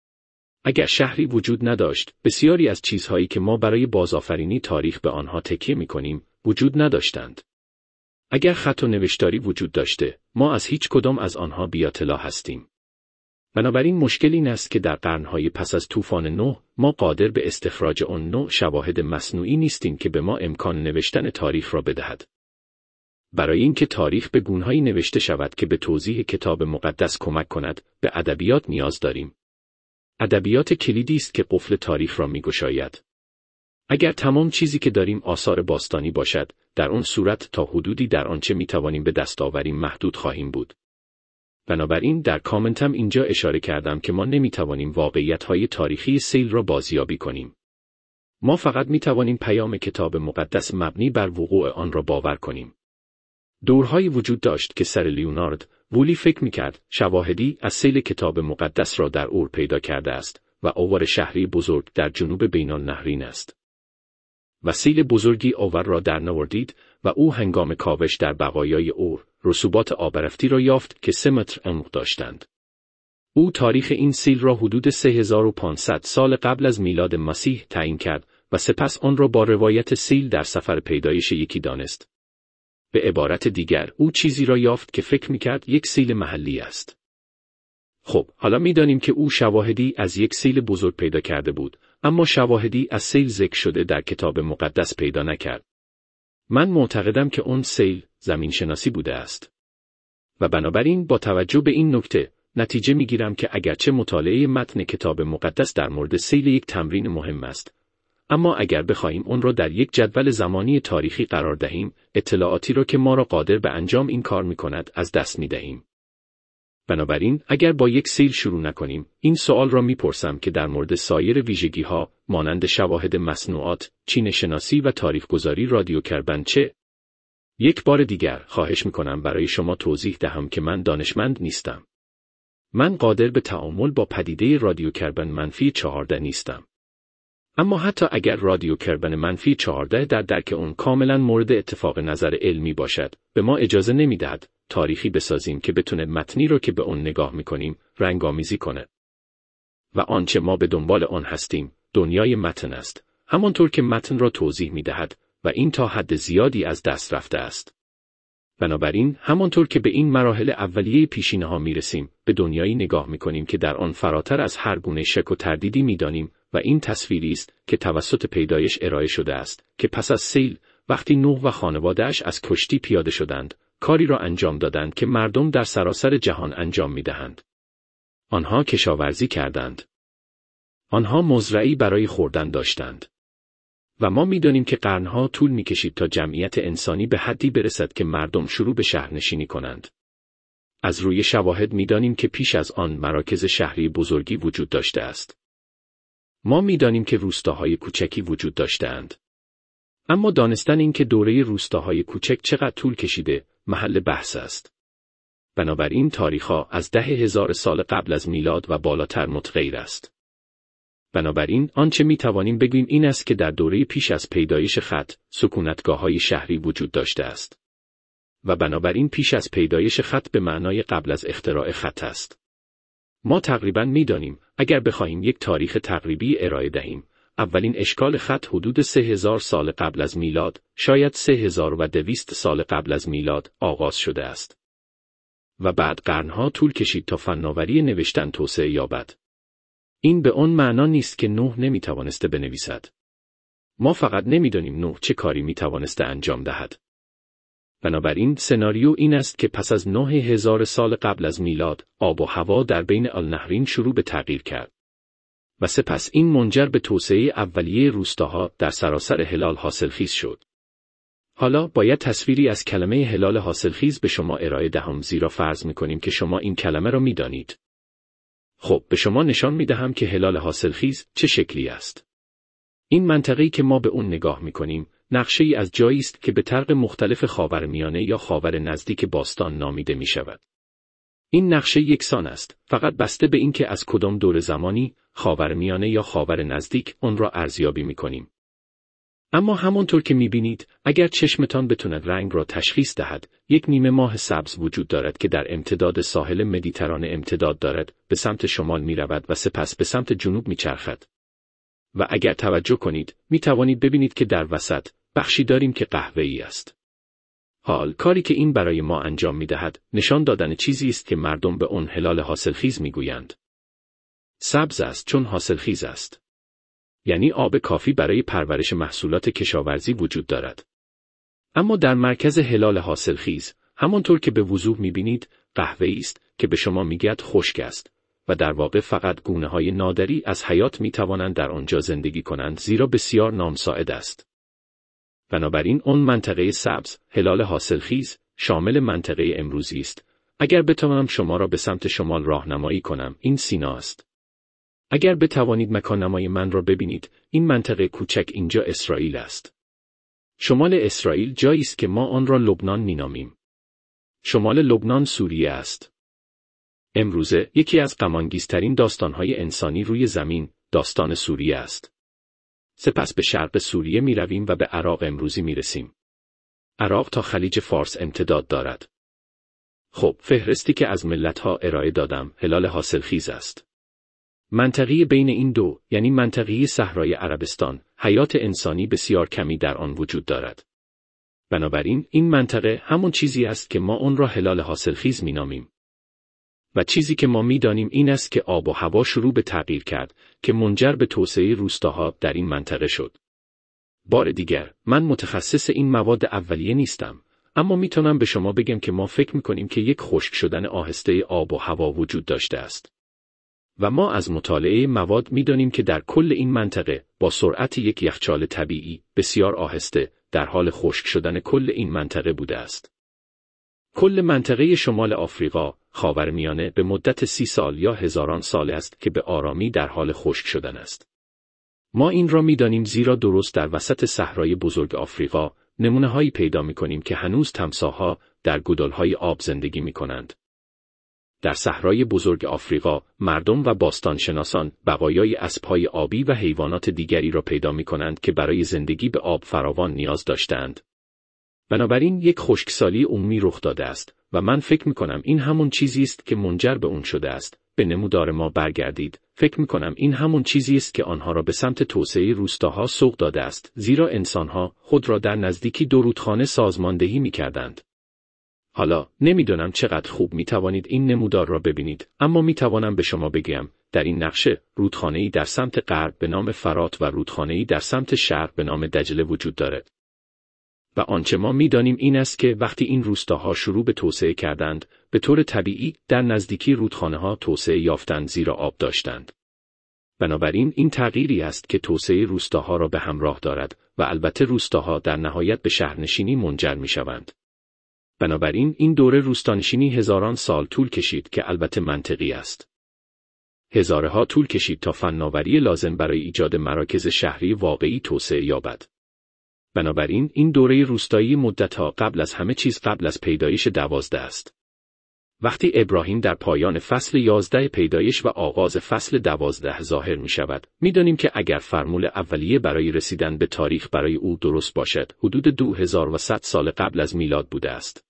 اگر شهری وجود نداشت، بسیاری از چیزهایی که ما برای بازآفرینی تاریخ به آنها تکیه می‌کنیم، وجود نداشتند. اگر خط و نوشتاری وجود داشته، ما از هیچ کدام از آنها بی‌اطلاع هستیم. بنابراین مشکل این است که در قرنهای پس از طوفان نوح ما قادر به استخراج آن نوع شواهد مصنوعی نیستیم که به ما امکان نوشتن تاریخ را بدهد. برای اینکه تاریخ به گونه‌ای نوشته شود که به توضیح کتاب مقدس کمک کند، به ادبیات نیاز داریم. ادبیات کلیدی است که قفل تاریخ را می‌گشاید. اگر تمام چیزی که داریم آثار باستانی باشد، در آن صورت تا حدودی در آنچه می‌توانیم به دست آوریم محدود خواهیم بود. بنابراین در کامنتم اینجا اشاره کردم که ما نمی‌توانیم واقعیت‌های تاریخی سیل را بازیابی کنیم. ما فقط می‌توانیم پیام کتاب مقدس مبنی بر وقوع آن را باور کنیم. دورهایی وجود داشت که سر لیونارد وولی فکر می‌کرد شواهدی از سیل کتاب مقدس را در اور پیدا کرده است و آوار شهری بزرگ در جنوب بین‌النهرین است. و سیل بزرگی آور را در نوردید و او هنگام کاوش در بقایای اور رسوبات آبرفتی را یافت که 3 متر عمق داشتند. او تاریخ این سیل را حدود 3500 سال قبل از میلاد مسیح تعیین کرد و سپس آن را با روایت سیل در سفر پیدایش یکی دانست. به عبارت دیگر او چیزی را یافت که فکر می‌کرد یک سیل محلی است. خب، حالا می‌دانیم که او شواهدی از یک سیل بزرگ پیدا کرده بود، اما شواهدی از سیل ذکر شده در کتاب مقدس پیدا نکرد. من معتقدم که اون سیل زمین شناسی بوده است. و بنابراین با توجه به این نکته، نتیجه می‌گیرم که اگرچه مطالعه متن کتاب مقدس در مورد سیل یک تمرین مهم است، اما اگر بخواهیم اون را در یک جدول زمانی تاریخی قرار دهیم، اطلاعاتی را که ما را قادر به انجام این کار می‌کند از دست می‌دهیم. بنابراین اگر با یک سیل شروع نکنیم، این سوال را میپرسم که در مورد سایر ویژگی‌ها مانند شواهد مصنوعات، چینه‌شناسی و تاریخ‌گذاری رادیوکربن چه؟ یک بار دیگر خواهش میکنم برای شما توضیح دهم که من دانشمند نیستم. من قادر به تعامل با پدیده رادیوکربن منفی 14 نیستم. اما حتی اگر رادیوکربن منفی 14 در درک اون کاملا مورد اتفاق نظر علمی باشد، به ما اجازه نمیدهد تاریخی بسازیم که بتونه متنی رو که به اون نگاه میکنیم رنگامیزی کنه. و آنچه ما به دنبال آن هستیم، دنیای متن است، همانطور که متن را توضیح میدهد و این تا حد زیادی از دست رفته است. بنابراین همانطور که به این مراحل اولیه پیشینه‌ها میرسیم، به دنیایی نگاه میکنیم که در آن فراتر از هر گونه شک و تردیدی میدانیم و این تصویری است که توسط پیدایش ارائه شده است که پس از سیل، وقتی نوح و خانواده‌اش از کشتی پیاده شدند، کاری را انجام دادند که مردم در سراسر جهان انجام میدهند. آنها کشاورزی کردند. آنها مزرعی برای خوردن داشتند. و ما می‌دانیم که قرنها طول می‌کشید تا جمعیت انسانی به حدی برسد که مردم شروع به شهرنشینی کنند. از روی شواهد می‌دانیم که پیش از آن مراکز شهری بزرگی وجود داشته است. ما می‌دانیم که روستاهای کوچکی وجود داشته‌اند. اما دانستن این که دوره روستاهای کوچک چقدر طول کشیده، محل بحث است. بنابراین تاریخ‌ها از 10,000 سال قبل از میلاد و بالاتر متغیر است. بنابراین آنچه می توانیم بگوییم این است که در دوره پیش از پیدایش خط، سکونتگاه‌های شهری وجود داشته است. و بنابراین پیش از پیدایش خط به معنای قبل از اختراع خط است. ما تقریباً می دانیم اگر بخواهیم یک تاریخ تقریبی ارائه دهیم، اولین اشکال خط حدود 3000 سال قبل از میلاد، شاید 3200 سال قبل از میلاد آغاز شده است. و بعد قرنها طول کشید تا فناوری نوشتن توسعه یابد. این به اون معنا نیست که نوح نمیتوانسته بنویسد. ما فقط نمیدانیم نوح چه کاری میتوانسته انجام دهد. بنابراین سناریو این است که پس از 9000 سال قبل از میلاد، آب و هوا در بین النهرین شروع به تغییر کرد. و سپس این منجر به توسعه اولیه روستاها در سراسر هلال حاصلخیز شد. حالا باید تصویری از کلمه هلال حاصلخیز به شما ارائه دهم، زیرا فرض می‌کنیم که شما این کلمه را می‌دانید. خب به شما نشان می‌دهم که هلال حاصلخیز چه شکلی است. این منطقه‌ای که ما به اون نگاه می‌کنیم، نقشه‌ای از جایی است که به طرق مختلف خاورمیانه یا خاور نزدیک باستان نامیده می‌شود. این نقشه یکسان است، فقط بسته به اینکه از کدام دور زمانی، خاورمیانه یا خاور نزدیک، آن را ارزیابی می‌کنیم. اما همانطور که می‌بینید، اگر چشمتان بتواند رنگ را تشخیص دهد، یک نیمه ماه سبز وجود دارد که در امتداد ساحل مدیترانه امتداد دارد، به سمت شمال می‌رود و سپس به سمت جنوب می‌چرخد. و اگر توجه کنید، می‌توانید ببینید که در وسط بخشی داریم که قهوه‌ای است. حال کاری که این برای ما انجام می‌دهد، نشان دادن چیزی است که مردم به آن هلال حاصلخیز می‌گویند. سبز است چون حاصلخیز است. یعنی آب کافی برای پرورش محصولات کشاورزی وجود دارد. اما در مرکز هلال حاصلخیز، همانطور که به وضوح می‌بینید، قهوه‌ای است که به شما می‌گوید خشک است و در واقع فقط گونه‌های نادری از حیات می‌توانند در آنجا زندگی کنند، زیرا بسیار نامساعد است. بنابراین آن منطقه سبز، هلال حاصلخیز، شامل منطقه امروزی است. اگر بتوانم شما را به سمت شمال راهنمایی کنم، این سینا است. اگر بتوانید مکاننمای من را ببینید، این منطقه کوچک اینجا اسرائیل است. شمال اسرائیل جایی است که ما آن را لبنان مینامیم. شمال لبنان سوریه است. امروزه یکی از غم‌انگیزترین داستان‌های انسانی روی زمین، داستان سوریه است. سپس به شرق سوریه می رویم و به عراق امروزی می رسیم. عراق تا خلیج فارس امتداد دارد. خب، فهرستی که از ملت‌ها ارائه دادم، هلال حاصلخیز است. منطقه بین این دو، یعنی منطقه صحرای عربستان، حیات انسانی بسیار کمی در آن وجود دارد. بنابراین این منطقه همون چیزی است که ما آن را هلال حاصلخیز می‌نامیم. و چیزی که ما می‌دانیم این است که آب و هوا شروع به تغییر کرد که منجر به توسعه روستاها در این منطقه شد. بار دیگر، من متخصص این مواد اولیه نیستم، اما میتونم به شما بگم که ما فکر می‌کنیم که یک خشک شدن آهسته آب و هوا وجود داشته است. و ما از مطالعه مواد می‌دانیم که در کل این منطقه با سرعت یک یخچال طبیعی بسیار آهسته در حال خشک شدن کل این منطقه بوده است. کل منطقه شمال آفریقا، خاورمیانه، به مدت 30 سال یا هزاران سال است که به آرامی در حال خشک شدن است. ما این را می‌دانیم زیرا درست در وسط صحرای بزرگ آفریقا نمونه‌هایی پیدا می‌کنیم که هنوز تمساح‌ها در گودال‌های آب زندگی می‌کنند. در صحرای بزرگ آفریقا، مردم و باستانشناسان بقایای اسب‌های آبی و حیوانات دیگری را پیدا می‌کنند که برای زندگی به آب فراوان نیاز داشتند. بنابراین یک خشکسالی عمومی رخ داده است و من فکر می‌کنم این همون چیزی است که منجر به اون شده است. به نمودار ما برگردید. فکر می‌کنم این همون چیزی است که آنها را به سمت توسعه روستاها سوق داده است، زیرا انسان‌ها خود را در نزدیکی دو رودخانه سازماندهی می‌کردند. حالا نمیدانم چقدر خوب میتوانید این نمودار را ببینید، اما میتوانم به شما بگم در این نقشه رودخانه‌ای در سمت غرب به نام فرات و رودخانه‌ای در سمت شرق به نام دجله وجود دارد. و آنچه ما میدانیم این است که وقتی این روستاها شروع به توسعه کردند، به طور طبیعی در نزدیکی رودخانه‌ها توسعه یافتند زیرا آب داشتند. بنابراین این تغییری است که توسعه روستاها را به همراه دارد و البته روستاها در نهایت به شهرنشینی منجر میشوند. بنابراین این دوره روستانشینی هزاران سال طول کشید که البته منطقی است. هزارها طول کشید تا فناوری لازم برای ایجاد مراکز شهری واقعی توسعه یابد. بنابراین این دوره روستایی مدتها قبل از همه چیز قبل از پیدایش 12 است. وقتی ابراهیم در پایان فصل 11 پیدایش و آغاز فصل 12 ظاهر می شود، می دانیم که اگر فرمول اولیه برای رسیدن به تاریخ برای او درست باشد، حدود 2100 سال قبل از میلاد بوده است.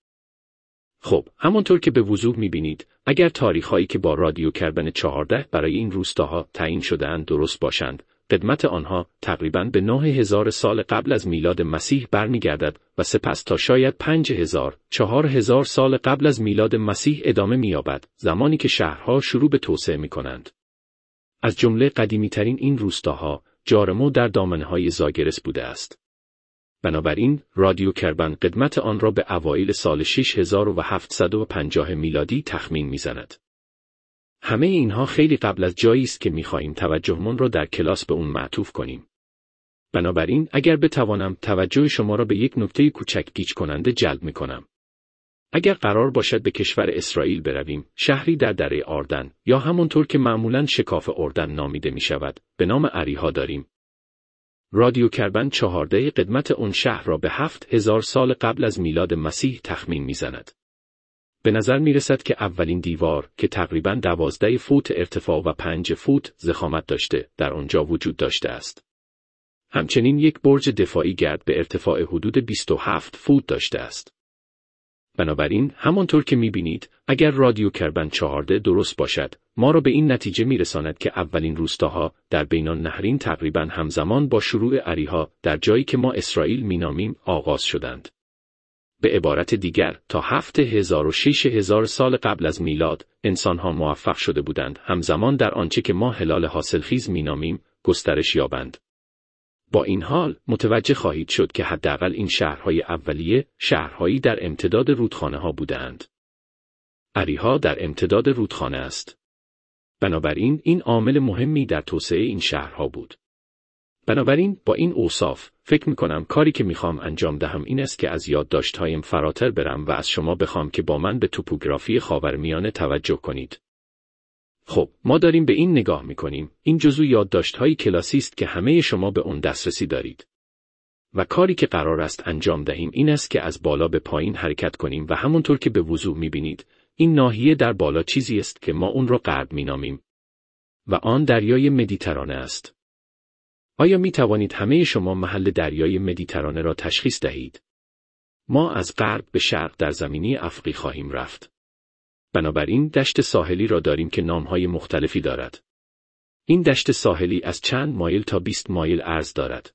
خب، همانطور که به وضوح می بینید، اگر تاریخ‌هایی که با رادیو کربن 14 برای این روستاها تعیین شده‌اند درست باشند، قدمت آنها تقریباً به 9000 سال قبل از میلاد مسیح برمیگردد و سپس تا شاید 5000 4000 سال قبل از میلاد مسیح ادامه می‌یابد، زمانی که شهرها شروع به توسعه می‌کنند. از جمله قدیمی‌ترین این روستاها جارمو در دامنه‌های زاگرس بوده است. بنابراین رادیو کربن قدمت آن را به اوایل سال 6750 میلادی تخمین می‌زند. همه اینها خیلی قبل از جایی است که می‌خواهیم توجهمون را در کلاس به اون معطوف کنیم. بنابراین اگر بتوانم توجه شما را به یک نکته کوچک گیج کننده جلب می‌کنم. اگر قرار باشد به کشور اسرائیل برویم، شهری در دره آردن یا همونطور که معمولاً شکاف اردن نامیده می‌شود، به نام اریحا داریم. رادیو کربن 14 قدمت آن شهر را به 7000 سال قبل از میلاد مسیح تخمین می‌زند. به نظر می رسد که اولین دیوار که تقریباً 12 فوت ارتفاع و 5 فوت ضخامت داشته در آنجا وجود داشته است. همچنین یک برج دفاعی گرد به ارتفاع حدود 27 فوت داشته است. بنابراین همانطور که می بینید اگر رادیو کربن 14 درست باشد ما را به این نتیجه می رساند که اولین روستاها در بین النهرین تقریباً همزمان با شروع اریحا در جایی که ما اسرائیل می نامیم آغاز شدند. به عبارت دیگر تا 7000 و 6000 سال قبل از میلاد انسانها موفق شده بودند همزمان در آنچه که ما هلال حاصلخیز می نامیم گسترش یابند. با این حال متوجه خواهید شد که حداقل این شهرهای اولیه شهرهایی در امتداد رودخانه ها بودند. اریحا در امتداد رودخانه است. بنابراین این عامل مهمی در توسعه این شهرها بود. بنابراین با این اوصاف فکر می‌کنم کاری که می‌خوام انجام دهم این است که از یادداشت‌هایم فراتر برم و از شما بخوام که با من به توپوگرافی خاورمیانه توجه کنید. خب، ما داریم به این نگاه می‌کنیم. این جزو یادداشت‌های کلاسی است که همه شما به اون دسترسی دارید. و کاری که قرار است انجام دهیم این است که از بالا به پایین حرکت کنیم و همونطور که به وضوح می‌بینید، این ناحیه در بالا چیزی است که ما اون را غرب می‌نامیم. و آن دریای مدیترانه است. آیا می توانید همه شما محل دریای مدیترانه را تشخیص دهید؟ ما از غرب به شرق در زمینی افقی خواهیم رفت. بنابراین دشت ساحلی را داریم که نامهای مختلفی دارد. این دشت ساحلی از چند مایل تا 20 مایل عرض دارد.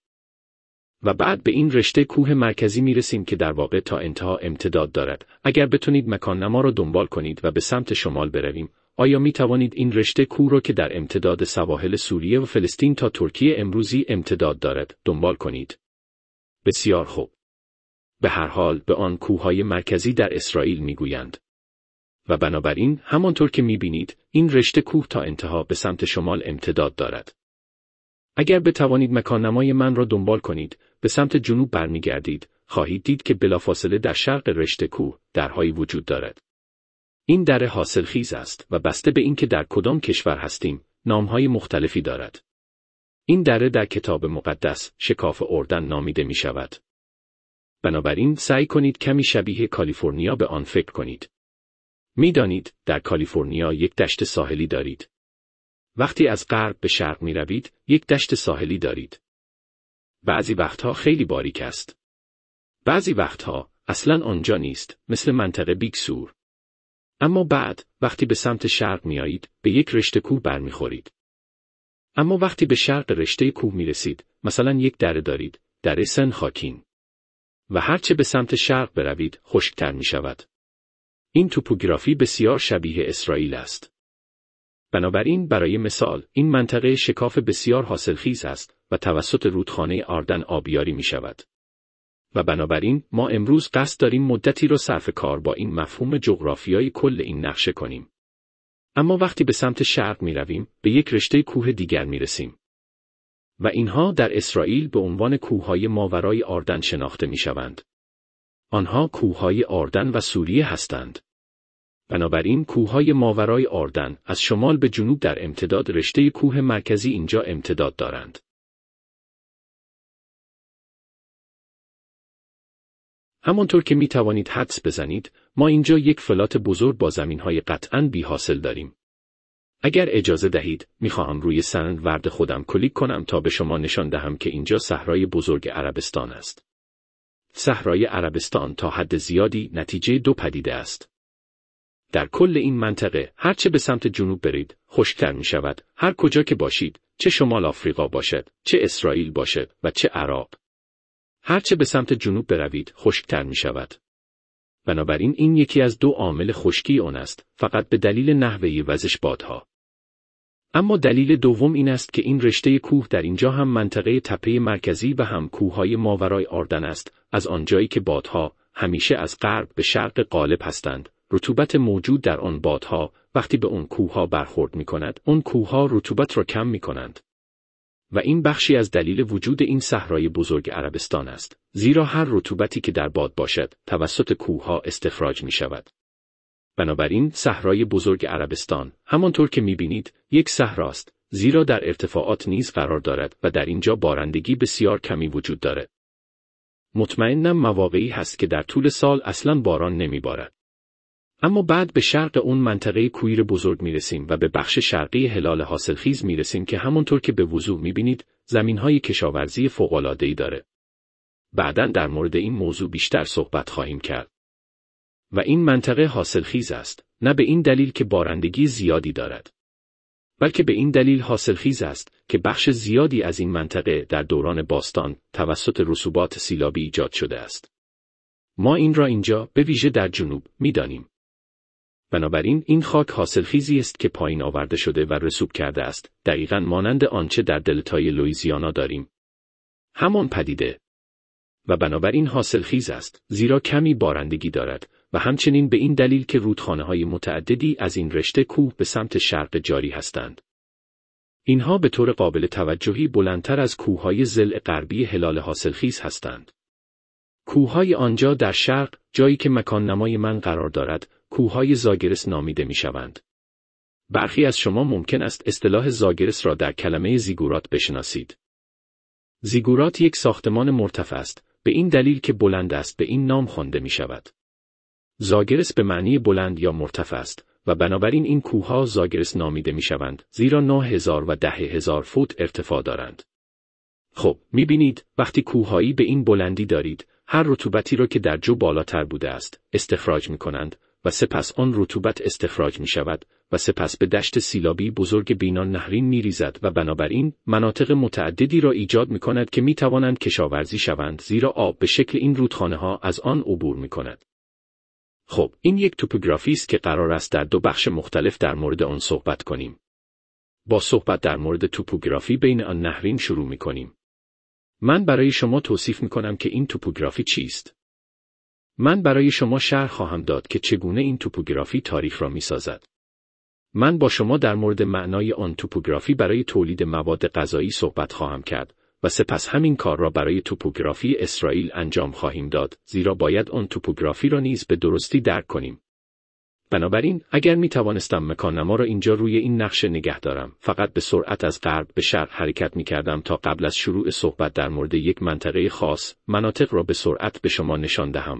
و بعد به این رشته کوه مرکزی می رسیم که در واقع تا انتها امتداد دارد. اگر بتونید مکان نما را دنبال کنید و به سمت شمال برویم، آیا می توانید این رشته کوه را که در امتداد سواحل سوریه و فلسطین تا ترکیه امروزی امتداد دارد دنبال کنید؟ بسیار خوب. به هر حال به آن کوههای مرکزی در اسرائیل می گویند. و بنابراین همانطور که می بینید این رشته کوه تا انتها به سمت شمال امتداد دارد. اگر بتوانید مکان نمای من را دنبال کنید به سمت جنوب برمیگردید خواهید دید که بلافاصله در شرق رشته کوه درهایی وجود دارد. این دره حاصلخیز است و بسته به اینکه در کدام کشور هستیم نامهای مختلفی دارد. این دره در کتاب مقدس شکاف اردن نامیده می شود. بنابراین سعی کنید کمی شبیه کالیفرنیا به آن فکر کنید. می دانید در کالیفرنیا یک دشت ساحلی دارید. وقتی از غرب به شرق می روید یک دشت ساحلی دارید. بعضی وقتها خیلی باریک است. بعضی وقتها اصلاً آنجا نیست، مثل منطقه بیگ سور. اما بعد وقتی به سمت شرق میایید به یک رشته کوه برمیخورید. اما وقتی به شرق رشته کوه میرسید مثلا یک دره دارید، دره سن خاکین. و هرچه به سمت شرق بروید خشکتر میشود. این توپوگرافی بسیار شبیه اسرائیل است. بنابراین برای مثال این منطقه شکاف بسیار حاصلخیز است و توسط رودخانه آردن آبیاری میشود. و بنابراین ما امروز قصد داریم مدتی را صرف کار با این مفهوم جغرافیایی کل این نقشه کنیم. اما وقتی به سمت شرق می رویم به یک رشته کوه دیگر می رسیم. و اینها در اسرائیل به عنوان کوههای ماورای آردن شناخته می شوند. آنها کوههای آردن و سوریه هستند. بنابراین کوههای ماورای آردن از شمال به جنوب در امتداد رشته کوه مرکزی اینجا امتداد دارند. همانطور که می توانید حدس بزنید، ما اینجا یک فلات بزرگ با زمینهای قطعاً بی حاصل داریم. اگر اجازه دهید، می خواهم روی سند ورد خودم کلیک کنم تا به شما نشان دهم که اینجا صحرای بزرگ عربستان است. صحرای عربستان تا حد زیادی نتیجه دو پدیده است. در کل این منطقه، هرچه به سمت جنوب برید، خشکتر می شود، هر کجا که باشید، چه شمال آفریقا باشد، چه اسرائیل باشد و چه عراق. هرچه به سمت جنوب بروید خشکتر می شود. بنابراین این یکی از دو عامل خشکی آن است، فقط به دلیل نحوه وزش بادها. اما دلیل دوم این است که این رشته کوه در اینجا هم منطقه تپه مرکزی و هم کوههای ماورای آردن است، از آنجایی که بادها همیشه از غرب به شرق غالب هستند. رطوبت موجود در آن بادها وقتی به اون کوهها برخورد می کند، اون کوهها رطوبت را کم می کنند. و این بخشی از دلیل وجود این صحرای بزرگ عربستان است، زیرا هر رطوبتی که در باد باشد توسط کوهها استخراج می شود. بنابراین صحرای بزرگ عربستان همانطور که می بینید یک صحراست، زیرا در ارتفاعات نیز قرار دارد و در اینجا بارندگی بسیار کمی وجود دارد. مطمئنم مواقعی هست که در طول سال اصلاً باران نمی بارد. اما بعد به شرق اون منطقه کویر بزرگ میرسیم و به بخش شرقی هلال حاصلخیز میرسیم که همونطور که به وضوح میبینید زمینهای کشاورزی فوق‌العاده‌ای داره. بعداً در مورد این موضوع بیشتر صحبت خواهیم کرد. و این منطقه حاصلخیز است، نه به این دلیل که بارندگی زیادی دارد، بلکه به این دلیل حاصلخیز است که بخش زیادی از این منطقه در دوران باستان توسط رسوبات سیلابی ایجاد شده است. ما این را اینجا به ویژه در جنوب می‌دانیم. بنابراین این خاک حاصلخیزی است که پایین آورده شده و رسوب کرده است، دقیقاً مانند آنچه در دلتای لوئیزیانا داریم. همان پدیده. و بنابراین حاصلخیز است، زیرا کمی بارندگی دارد و همچنین به این دلیل که رودخانه‌های متعددی از این رشته کوه به سمت شرق جاری هستند. اینها به طور قابل توجهی بلندتر از کوههای ضلع غربی هلال حاصلخیز هستند. کوههای آنجا در شرق، جایی که مکان نمای من قرار دارد، کوههای زاگرس نامیده می‌شوند. برخی از شما ممکن است اصطلاح زاگرس را در کلمه زیگورات بشناسید. زیگورات یک ساختمان مرتفع است، به این دلیل که بلند است به این نام خوانده می‌شود. زاگرس به معنی بلند یا مرتفع است و بنابراین این کوهها زاگرس نامیده می‌شوند، زیرا 9000 و 10000 فوت ارتفاع دارند. خب، می‌بینید وقتی کوههایی به این بلندی دارید، هر رطوبتی را که در جو بالاتر بوده است، استخراج می‌کنند و سپس آن رطوبت استخراج می‌شود و سپس به دشت سیلابی بزرگ بینان نهرین می‌ریزد و بنابراین مناطق متعددی را ایجاد می‌کند که می‌توانند کشاورزی شوند، زیرا آب به شکل این رودخانه‌ها از آن عبور می‌کند. خب، این یک توپوگرافی است که قرار است در دو بخش مختلف در مورد آن صحبت کنیم. با صحبت در مورد توپوگرافی بین آن نهرین شروع می‌کنیم. من برای شما توصیف می‌کنم که این توپوگرافی چیست. من برای شما شرح خواهم داد که چگونه این توپوگرافی تاریخ را می‌سازد. من با شما در مورد معنای آن توپوگرافی برای تولید مواد غذایی صحبت خواهم کرد و سپس همین کار را برای توپوگرافی اسرائیل انجام خواهیم داد، زیرا باید آن توپوگرافی را نیز به درستی درک کنیم. بنابراین اگر می توانستم مکان‌نما را اینجا روی این نقشه نگه دارم، فقط به سرعت از غرب به شرق حرکت می کردم تا قبل از شروع صحبت در مورد یک منطقه خاص، مناطق را به سرعت به شما نشان دهم.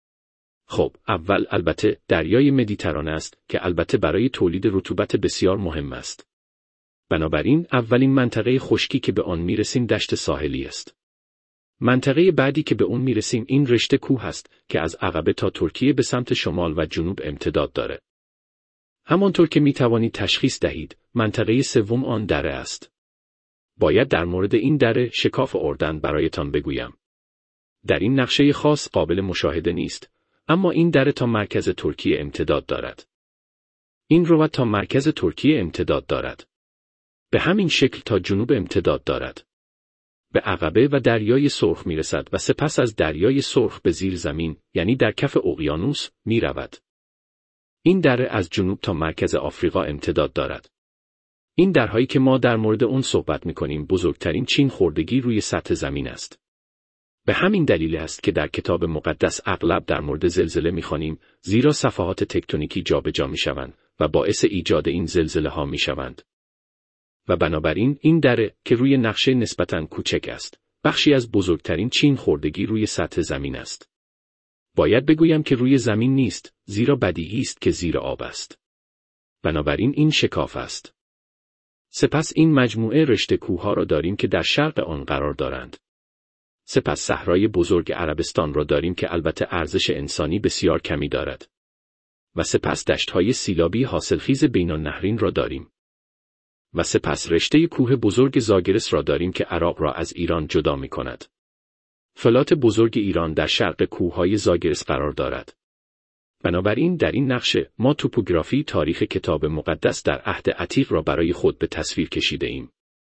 خب، اول البته دریای مدیترانه است که البته برای تولید رطوبت بسیار مهم است. بنابراین اولین منطقه خشکی که به آن میرسیم دشت ساحلی است. منطقه بعدی که به اون میرسیم این رشته کوه است که از عقبه تا ترکیه به سمت شمال و جنوب امتداد داره. همانطور که میتوانید تشخیص دهید، منطقه سوم آن دره است. باید در مورد این دره شکاف اردن برایتان بگویم. در این نقشه خاص قابل مشاهده نیست، اما این دره تا مرکز ترکیه امتداد دارد. این رود تا مرکز ترکیه امتداد دارد. به همین شکل تا جنوب امتداد دارد. به عقبه و دریای سرخ می رسد و سپس از دریای سرخ به زیر زمین، یعنی در کف اقیانوس، می رود. این دره از جنوب تا مرکز آفریقا امتداد دارد. این درهایی که ما در مورد اون صحبت می کنیم بزرگترین چین خوردگی روی سطح زمین است. به همین دلیل است که در کتاب مقدس اغلب در مورد زلزله می خوانیم، زیرا صفحات تکتونیکی جابجا می شوند و باعث ایجاد این زلزله ها می شوند. و بنابراین این دره که روی نقشه نسبتاً کوچک است، بخشی از بزرگترین چین خوردگی روی سطح زمین است. باید بگویم که روی زمین نیست، زیرا بدیهی است که زیر آب است. بنابراین این شکاف است. سپس این مجموعه رشته کوه‌ها را داریم که در شرق آن قرار دارند. سپس صحرای بزرگ عربستان را داریم که البته ارزش انسانی بسیار کمی دارد. و سپس دشت‌های سیلابی حاصلخیز بین‌النهرین را داریم. و سپس رشته کوه بزرگ زاگرس را داریم که عراق را از ایران جدا می کند. فلات بزرگ ایران در شرق کوههای زاگرس قرار دارد. بنابراین در این نقشه ما توپوگرافی تاریخ کتاب مقدس در عهد عتیق را برای خود به تصویر کشیده ایم.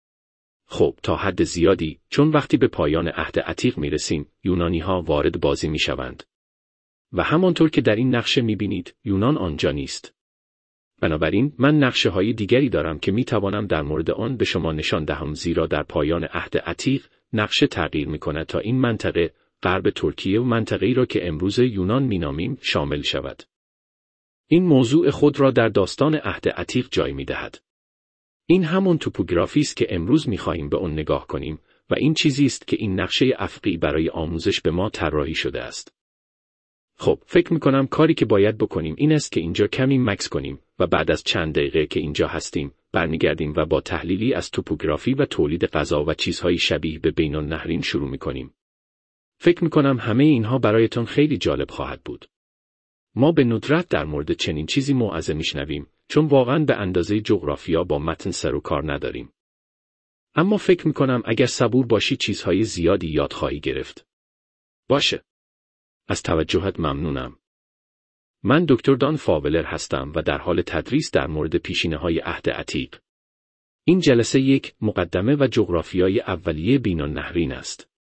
خب، تا حد زیادی، چون وقتی به پایان عهد عتیق می رسیم، یونانی ها وارد بازی می شوند. و همانطور که در این نقشه می بینید، یونان آنجا نیست. بنابراین من نقشه های دیگری دارم که می توانم در مورد آن به شما نشان دهم، زیرا در پایان عهد عتیق نقشه تغییر می کند تا این منطقه غرب ترکیه و منطقه‌ای را که امروز یونان می نامیم شامل شود. این موضوع خود را در داستان عهد عتیق جای می دهد. این همون توپوگرافی است که امروز می خواهیم به آن نگاه کنیم و این چیزی است که این نقشه افقی برای آموزش به ما طراحی شده است. خب، فکر میکنم کاری که باید بکنیم این است که اینجا کمی مکث کنیم و بعد از چند دقیقه که اینجا هستیم برمیگردیم و با تحلیلی از توپوگرافی و تولید غذا و چیزهای شبیه به بین النهرین شروع میکنیم. فکر میکنم همه اینها برایتان خیلی جالب خواهد بود. ما به ندرت در مورد چنین چیزی موعظه میشنویم، چون واقعاً به اندازه جغرافیا با متن سر و کار نداریم. اما فکر میکنم اگر صبور باشی چیزهای زیادی یاد خواهی گرفت. باشه. از توجهت ممنونم. من دکتر دان فاولر هستم و در حال تدریس در مورد پیشینه‌های عهد عتیق. این جلسه یک مقدمه و جغرافیای اولیه بین النهرین است.